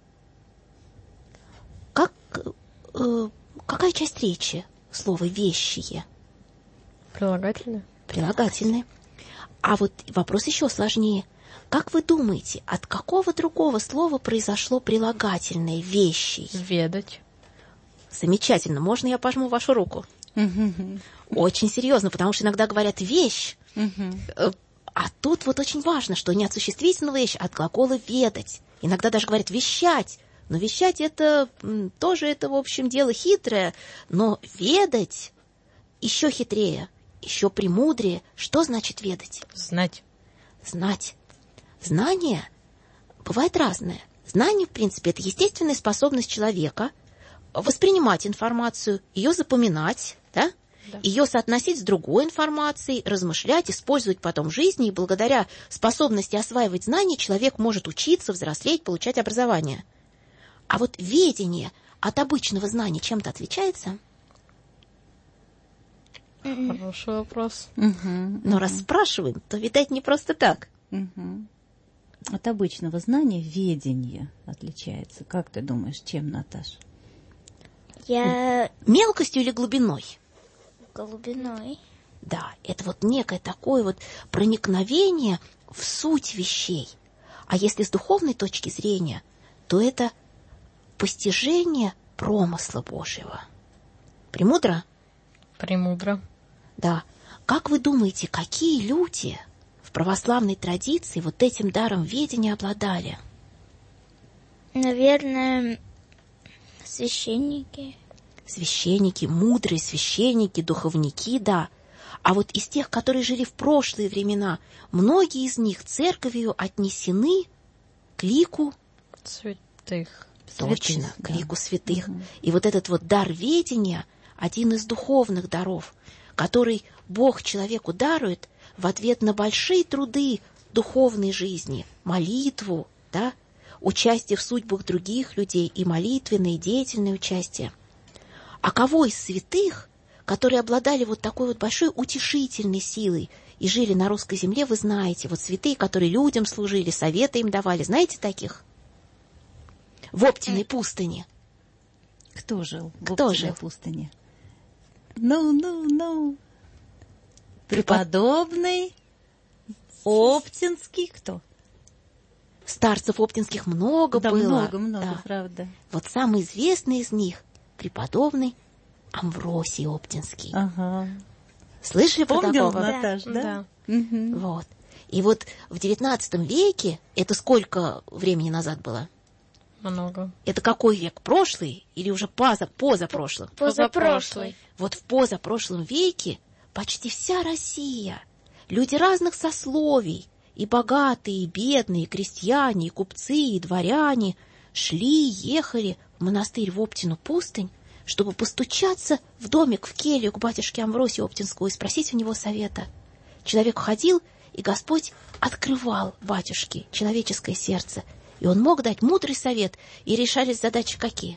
Как, э, какая часть речи слова «вещие»? Прилагательное. Прилагательное. А вот вопрос еще сложнее. Как вы думаете, от какого другого слова произошло прилагательное «вещий»? Ведать. Замечательно. Можно я пожму вашу руку? Угу. Очень серьезно, потому что иногда говорят «вещь». Угу. А тут вот очень важно, что не от существительного «вещь», а от глагола «ведать». Иногда даже говорят «вещать». Но вещать это тоже, это, в общем, дело хитрое. Но ведать еще хитрее, еще премудрее. Что значит ведать? Знать. Знать. Знание бывает разное. Знание, в принципе, это естественная способность человека воспринимать информацию, ее запоминать, да? Да. Ее соотносить с другой информацией, размышлять, использовать потом в жизни. И благодаря способности осваивать знания человек может учиться, взрослеть, получать образование. А вот ведение от обычного знания чем-то отличается? Хороший вопрос. Угу. Но раз спрашиваем, то, видать, не просто так. Угу. От обычного знания ведение отличается. Как ты думаешь, чем, Наташа? Я Мелкостью или глубиной? голубиной. Да, это вот некое такое вот проникновение в суть вещей. А если с духовной точки зрения, то это постижение промысла Божьего. Премудро? Премудро. Да. Как вы думаете, какие люди в православной традиции вот этим даром ведения обладали? Наверное, священники. Священники, мудрые священники, духовники, да. А вот из тех, которые жили в прошлые времена, многие из них церковью отнесены к лику Святых. Точно, Святых, к да. лику святых. Угу. И вот этот вот дар ведения – один из духовных даров, который Бог человеку дарует в ответ на большие труды духовной жизни, молитву, да, участие в судьбах других людей и молитвенное, и деятельное участие. А кого из святых, которые обладали вот такой вот большой утешительной силой и жили на русской земле, вы знаете, вот святые, которые людям служили, советы им давали, знаете таких? В Оптиной пустыне. Кто жил в Кто Оптиной жил? пустыне? Ну, ну, ну. Преподобный Оптинский кто? Старцев оптинских много Да, было. много, много, Да. правда. Вот самый известный из них – преподобный Амвросий Оптинский. Ага. Слышали про Помнил, такого? Наташ, да? Да. Мгм. Вот. И вот в девятнадцатом веке, это сколько времени назад было? Много. Это какой век? Прошлый или уже поза, позапрошлый? Позапрошлый. Вот в позапрошлом веке почти вся Россия, люди разных сословий, и богатые, и бедные, и крестьяне, и купцы, и дворяне, шли, ехали в монастырь в Оптину пустынь, чтобы постучаться в домик, в келью к батюшке Амвросию Оптинскому и спросить у него совета. Человек ходил, и Господь открывал батюшке человеческое сердце, и он мог дать мудрый совет, и решались задачи какие?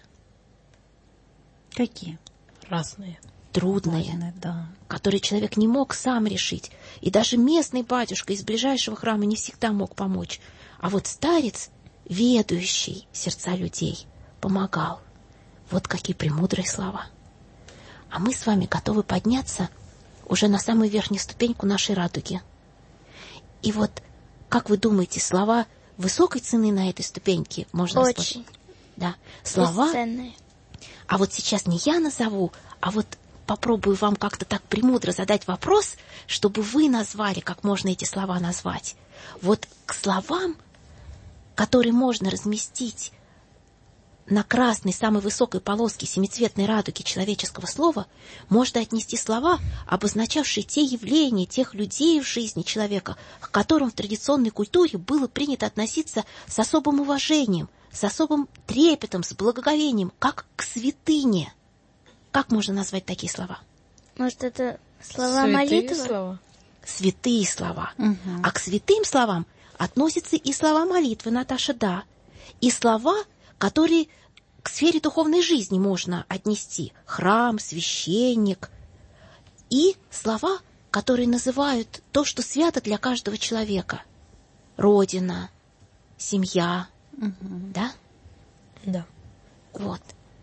Какие? Разные. Трудные, Важные, да. которые человек не мог сам решить. И даже местный батюшка из ближайшего храма не всегда мог помочь. А вот старец, ведающий сердца людей, помогал. Вот какие премудрые слова. А мы с вами готовы подняться уже на самую верхнюю ступеньку нашей радуги. И вот, как вы думаете, слова высокой цены на этой ступеньке можно Очень. расслышать? Да, слова. Бесценные. А вот сейчас не я назову, а вот попробую вам как-то так премудро задать вопрос, чтобы вы назвали, как можно эти слова назвать. Вот к словам, которые можно разместить на красной, самой высокой полоске семицветной радуги человеческого слова, можно отнести слова, обозначавшие те явления, тех людей в жизни человека, к которым в традиционной культуре было принято относиться с особым уважением, с особым трепетом, с благоговением, как к святыне. Как можно назвать такие слова? Может, это слова Святые молитвы? слова. Святые слова. Угу. А к святым словам относятся и слова молитвы, Наташа, да. И слова, которые к сфере духовной жизни можно отнести. Храм, священник. И слова, которые называют то, что свято для каждого человека. Родина, семья. Угу. Да? Да. Вот.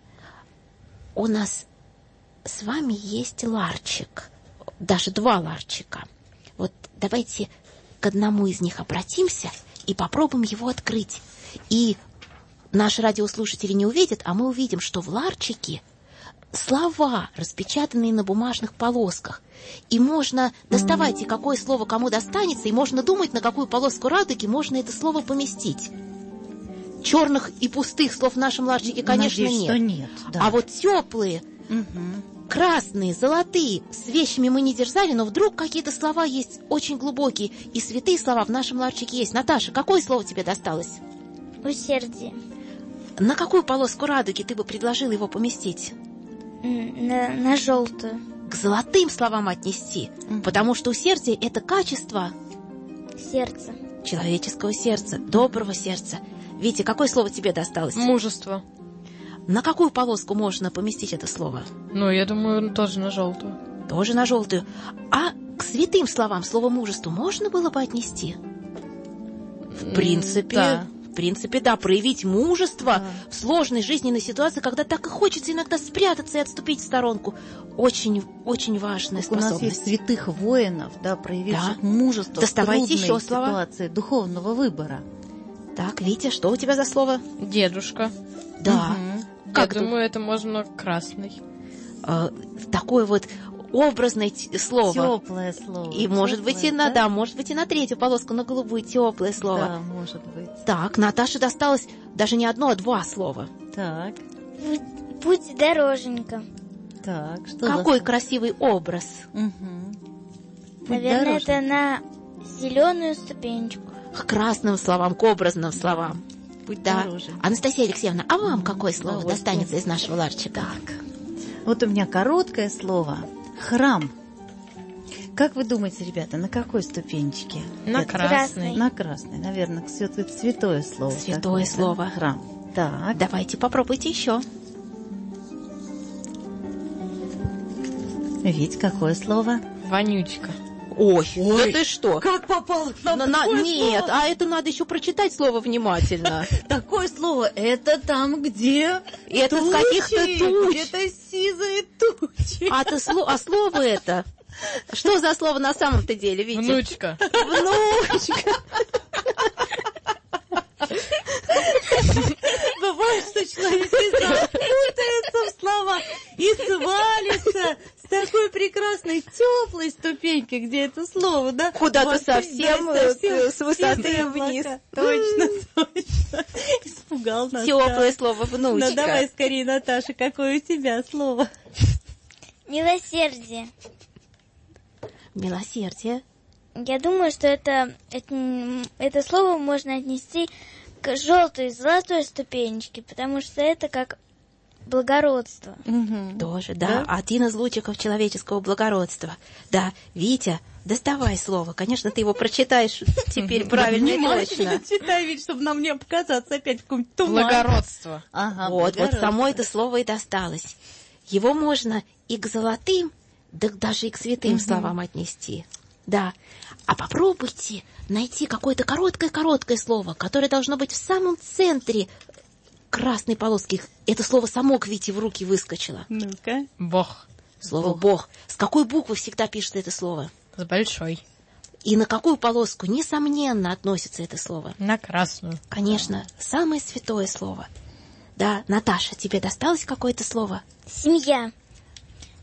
У нас с вами есть ларчик. Даже два ларчика. Вот давайте к одному из них обратимся и попробуем его открыть. И наши радиослушатели не увидят, а мы увидим, что в ларчике слова, распечатанные на бумажных полосках. И можно, доставайте, какое слово кому достанется, и можно думать, на какую полоску радуги можно это слово поместить. Черных и пустых слов в нашем ларчике, конечно, Надеюсь, нет. что нет, да. А вот теплые, Угу. красные, золотые, с вещами мы не дерзали, но вдруг какие-то слова есть очень глубокие, и святые слова в нашем ларчике есть. Наташа, какое слово тебе досталось? Усердие. На какую полоску радуги ты бы предложила его поместить? М, На, на желтую. К золотым словам отнести, Мгм. потому что усердие – это качество Сердце. человеческого сердца, доброго сердца. Витя, какое слово тебе досталось? Мужество. На какую полоску можно поместить это слово? Ну, я думаю, тоже на желтую. Тоже на желтую. А к святым словам слово мужество можно было бы отнести? В принципе, да. в принципе, да, проявить мужество в сложной жизненной ситуации, когда так и хочется иногда спрятаться и отступить в сторонку. Очень, очень важная Как у нас способность. есть святых воинов, да, проявивших Да. мужество Доставайте в трудной еще слова. ситуации духовного выбора. Так, Витя, что у тебя за слово? Дедушка. Да. Мгм. Как я тут? думаю, это можно красный. Э, такое вот образное т- слово. Теплое слово. И может быть и Теплое, на, да, может быть и на третью полоску, на голубую, теплое слово. Да, может быть. Так, Наташе досталось даже не одно, а два слова. Так, Будь, будь дороженька. так, что Какой за... красивый образ. Мгм. Будь Наверное, дорожен. это на зеленую ступенечку. К красным словам, к образным словам. Будь да. дорожен. Анастасия Алексеевна, а вам какое слово удовольствие. достанется из нашего ларчика? Так, вот у меня короткое слово. Храм. Как вы думаете, ребята, на какой ступенечке? На Это? красный. На красной, наверное, святое, святое слово. Святое такое, да? слово. Храм. Так, Давайте попробуйте еще. ведь какое слово? Вонючка. Ой, да ты что? Как попал На- на- нет, а это надо еще прочитать слово внимательно. Такое слово, это там, где Это с тучи, каких-то туч. где-то сизые тучи. А, ты сло- а слово это? Что за слово на самом-то деле, Витя? Внучка. Внучка. Бывает, что человек запутается в слова и свалится с такой прекрасной теплой ступеньки, где это слово, да? Куда-то Вот, совсем, да, совсем э, с высоты сизые вниз. облака. Точно, точно. Испугал нас. Теплое да. слово внучка. Ну давай скорее, Наташа, какое у тебя слово? Милосердие. Милосердие. Я думаю, что это, это, м, это слово можно отнести к желтой и золотой ступенечке, потому что это как благородство. Тоже, да. Один из лучиков человеческого благородства. Да, Витя, доставай слово. Конечно, ты его прочитаешь теперь правильно и точно. Читай ведь, чтобы нам не показаться опять в каком-то тумане. Благородство. Ага, Вот, вот благородство. само это слово и досталось. Его можно и к золотым, да даже и к святым словам отнести. Да. А попробуйте найти какое-то короткое-короткое слово, которое должно быть в самом центре красной полоски. Это слово само к Вите в руки выскочило. Ну-ка. Бог. Слово «Бог». С какой буквы всегда пишется это слово? С большой. И на какую полоску, несомненно, относится это слово? На красную. Конечно, самое святое слово. Да, Наташа, тебе досталось какое-то слово? Семья.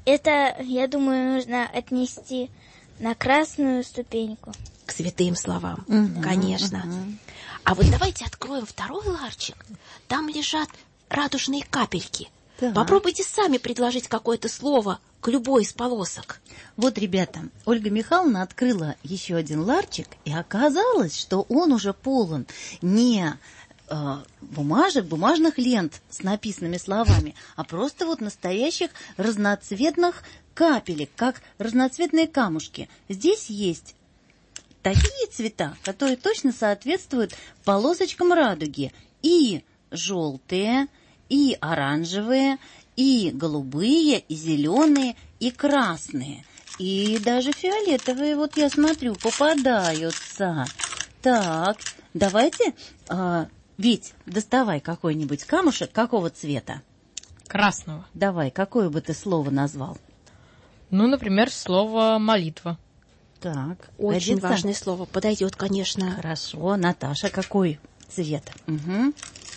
Это, я думаю, нужно отнести на красную ступеньку. К святым словам, Мгм, конечно. мгм. А вот давайте откроем второй ларчик. Там лежат радужные капельки. Так. Попробуйте сами предложить какое-то слово к любой из полосок. Вот, ребята, Ольга Михайловна открыла еще один ларчик, и оказалось, что он уже полон не э, бумажек, бумажных лент с написанными словами, а просто вот настоящих разноцветных капелек, как разноцветные камушки. Здесь есть такие цвета, которые точно соответствуют полосочкам радуги. И желтые, и оранжевые, и голубые, и зеленые, и красные. И даже фиолетовые, вот я смотрю, попадаются. Так, давайте, а, Вить, доставай какой-нибудь камушек. Какого цвета? Красного. Давай, какое бы ты слово назвал? Ну, например, слово «молитва». Так, Очень годится? важное слово. Подойдет, конечно. Хорошо. Наташа, какой цвет? Угу.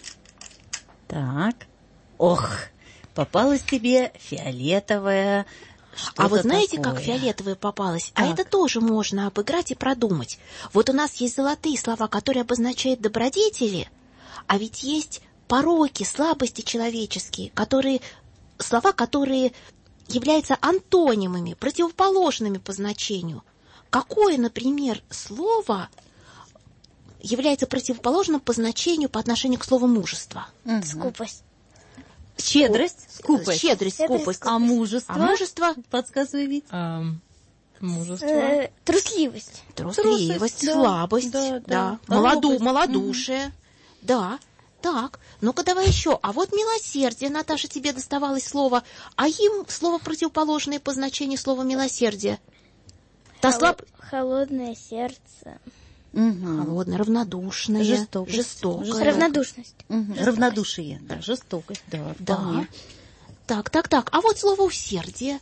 Так. Ох, попалась тебе фиолетовая. А вы что-то знаете, такое. как фиолетовое попалось? А Так. это тоже можно обыграть и продумать. Вот у нас есть золотые слова, которые обозначают добродетели, а ведь есть пороки, слабости человеческие, которые, слова, которые являются антонимами, противоположными по значению. Какое, например, слово является противоположным по значению по отношению к слову мужество? Мгм. Скупость. Щедрость, скупость. Щедрость, Щедрость, скупость. А мужество? А мужество? Подсказывай, Вить. Эм, мужество. Э, трусливость. Трусливость, Трусость, да, слабость, да, да, да. Молоду, Робость. малодушие, да, так. Ну-ка давай еще. А вот милосердие, Наташа, тебе доставалось слово, а им слово противоположное по значению слова милосердие. Та Холо- слаб... Холодное сердце. Мгм. Холодное, равнодушное, Жестокость. жестокое. Жестокость. Равнодушность. Мгм. Равнодушие, да, жестокость, да, Да. вполне. Так, так, так. А вот слово усердие.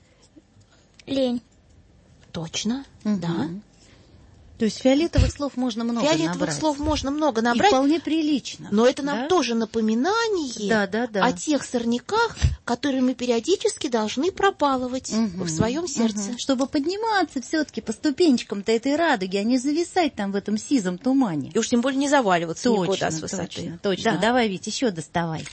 Лень. Точно, Мгм. да. То есть фиолетовых слов можно много Фиолетовых набрать. слов можно много И набрать, вполне прилично. но это нам да? тоже напоминание Да, да, да. о тех сорняках, которые мы периодически должны пропалывать Мгм. в своем сердце. Мгм. Чтобы подниматься все-таки по ступенечкам-то этой радуги, а не зависать там в этом сизом тумане. И уж тем более не заваливаться никуда с Точно, высоты. точно, точно. Да. Давай, Вить, еще доставай.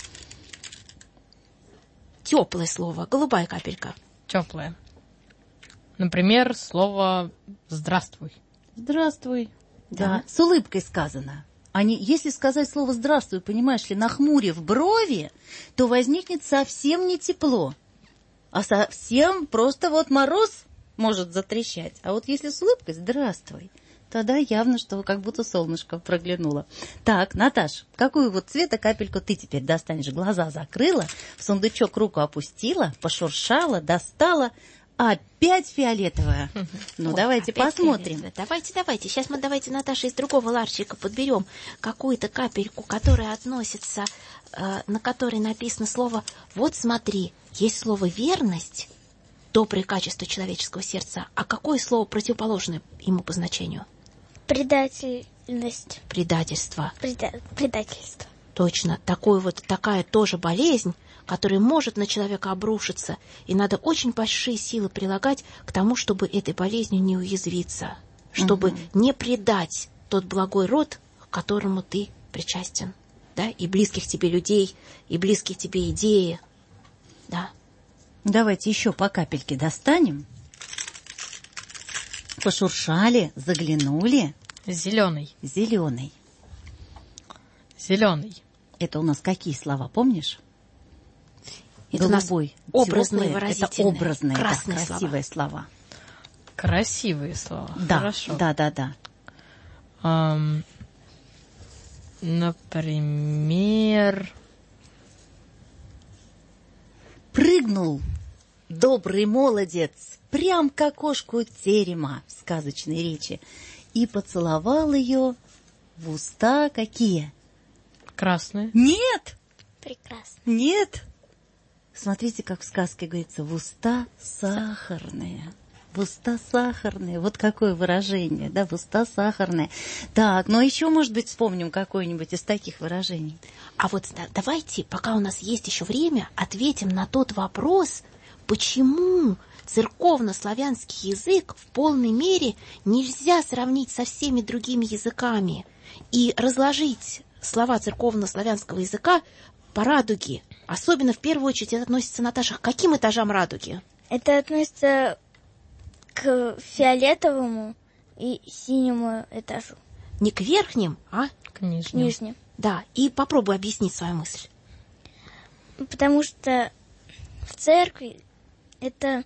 Теплое слово, голубая капелька. Теплое. Например, слово «здравствуй». Здравствуй. Да. Да. С улыбкой сказано. А не, если сказать слово «здравствуй», понимаешь ли, нахмурив брови, то возникнет совсем не тепло, а совсем просто вот мороз может затрещать. А вот если с улыбкой «здравствуй», тогда явно, что как будто солнышко проглянуло. Так, Наташ, какую вот цвета капельку ты теперь достанешь? Глаза закрыла, в сундучок руку опустила, пошуршала, достала. Опять фиолетовая. Ну, Ой, давайте опять посмотрим. фиолетовое. Давайте, давайте. Сейчас мы давайте, Наташа, из другого ларчика подберем какую-то капельку, которая относится, э, на которой написано слово «Вот смотри». Есть слово «верность», доброе качество человеческого сердца. А какое слово противоположное ему по значению? Предательность. Предательство. Преда- предательство. Точно. Такое вот, такая тоже болезнь, которая может на человека обрушиться. И надо очень большие силы прилагать к тому, чтобы этой болезнью не уязвиться. Чтобы не предать тот благой род, к которому ты причастен. Да? И близких тебе людей, и близких тебе идеи. Да. Давайте еще по капельке достанем. Пошуршали, заглянули. Зеленый. Зеленый. Зеленый. Это у нас какие слова, помнишь? Это у нас Голубой, образные, теплые, выразительные, это образные, да, красные красивые слова. Красивые слова. Да, Хорошо. да, да, да. Ам, например... Прыгнул добрый молодец прям к окошку терема в сказочной речи и поцеловал ее в уста какие? Красные. Нет, Прекрасно. нет. Смотрите, как в сказке говорится, в уста сахарные. В уста сахарные. Вот какое выражение, да, в уста сахарные. Так, ну еще, может быть, вспомним какое-нибудь из таких выражений. А вот да, давайте, пока у нас есть еще время, ответим на тот вопрос, почему церковно-славянский язык в полной мере нельзя сравнить со всеми другими языками и разложить слова церковно-славянского языка по радуге? Особенно в первую очередь это относится, Наташа, к каким этажам радуги? Это относится к фиолетовому и синему этажу. Не к верхним, а к нижним. Нижним. Да, и попробуй объяснить свою мысль. Потому что в церкви это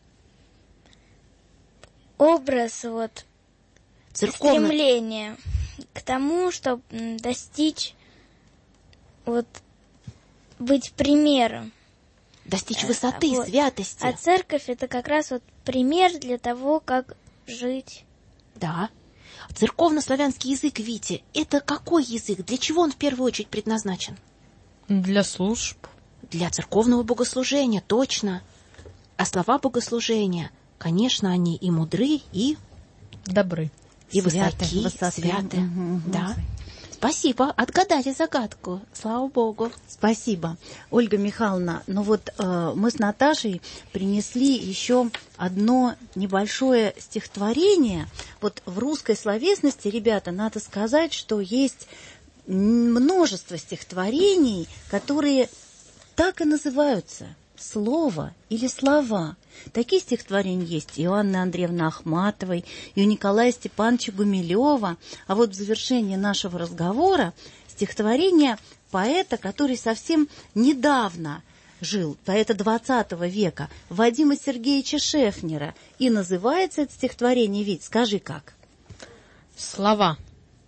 образ, вот, Церковно... стремления к тому, чтобы достичь, вот, быть примером. Достичь высоты, вот. святости. А церковь это как раз вот пример для того, как жить. Да. Церковно-славянский язык, Витя, это какой язык? Для чего он в первую очередь предназначен? Для служб. Для церковного богослужения, точно. А слова богослужения, конечно, они и мудры, и... добры. И Святы, высоки, высоты. святы. Угу, Да. Спасибо, отгадали загадку, слава богу. Спасибо, Ольга Михайловна. Ну вот э, мы с Наташей принесли еще одно небольшое стихотворение. Вот в русской словесности, ребята, надо сказать, что есть множество стихотворений, которые так и называются слово или слова. Такие стихотворения есть и у Анны Андреевны Ахматовой, и у Николая Степановича Гумилева. А вот в завершении нашего разговора стихотворение поэта, который совсем недавно жил, поэта двадцатого века, Вадима Сергеевича Шефнера. И называется это стихотворение, Вить, скажи как? Слова.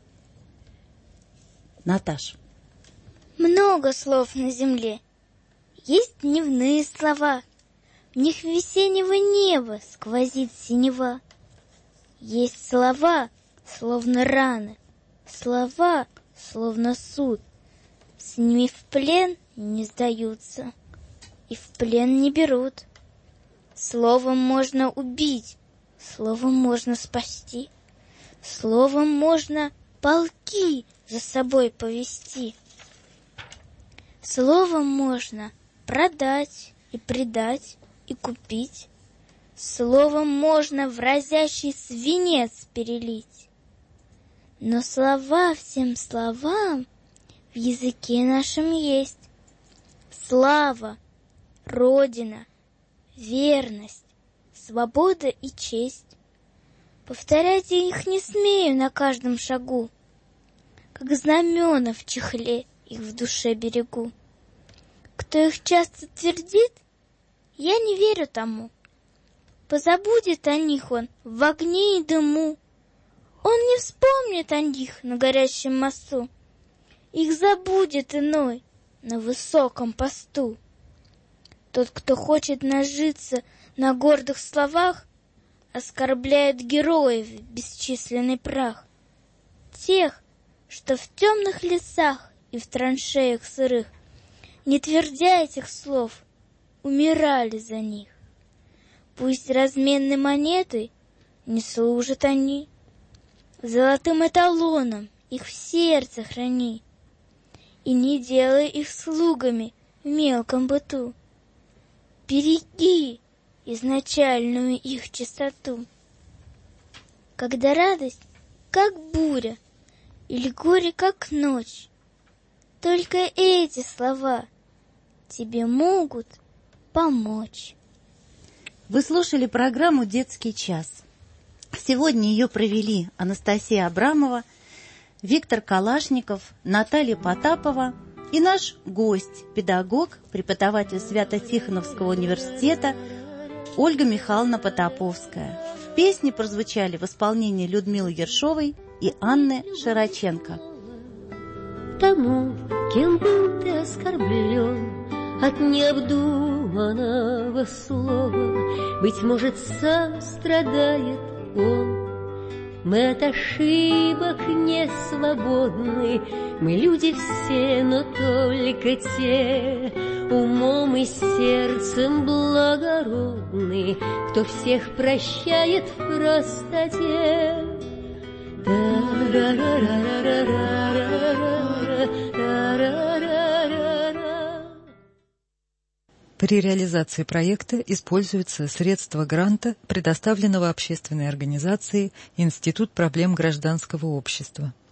Наташ. Много слов на земле. Есть дневные слова. В них весеннего неба сквозит синева. Есть слова, словно раны, слова, словно суд. С ними в плен не сдаются и в плен не берут. Словом можно убить, словом можно спасти, словом можно полки за собой повести. Словом можно продать и предать, и купить. Словом можно в разящий свинец перелить. Но слова всем словам в языке нашем есть. Слава, Родина, верность, свобода и честь. Повторять я их не смею на каждом шагу, как знамена в чехле их в душе берегу. Кто их часто твердит, я не верю тому. Позабудет о них он в огне и дыму. Он не вспомнит о них на горящем мосту. Их забудет иной на высоком посту. Тот, кто хочет нажиться на гордых словах, оскорбляет героев бесчисленный прах. Тех, что в темных лесах и в траншеях сырых, не твердя этих слов, умирали за них. Пусть разменной монетой не служат они, золотым эталоном их в сердце храни, и не делай их слугами в мелком быту. Береги изначальную их чистоту. Когда радость, как буря, или горе, как ночь, только эти слова тебе могут помочь. Вы слушали программу «Детский час». Сегодня ее провели Анастасия Абрамова, Виктор Калашников, Наталья Потапова и наш гость, педагог, преподаватель Свято-Тихоновского университета Ольга Михайловна Потаповская. Песни прозвучали в исполнении Людмилы Ершовой и Анны Широченко. Тому, кем был ты оскорблен от необдуманного слова, быть может, сам страдает он. Мы от ошибок не свободны, мы люди все, но только те, умом и сердцем благородны, кто всех прощает в простоте. При реализации проекта используются средства гранта, предоставленного общественной организацией «Институт проблем гражданского общества».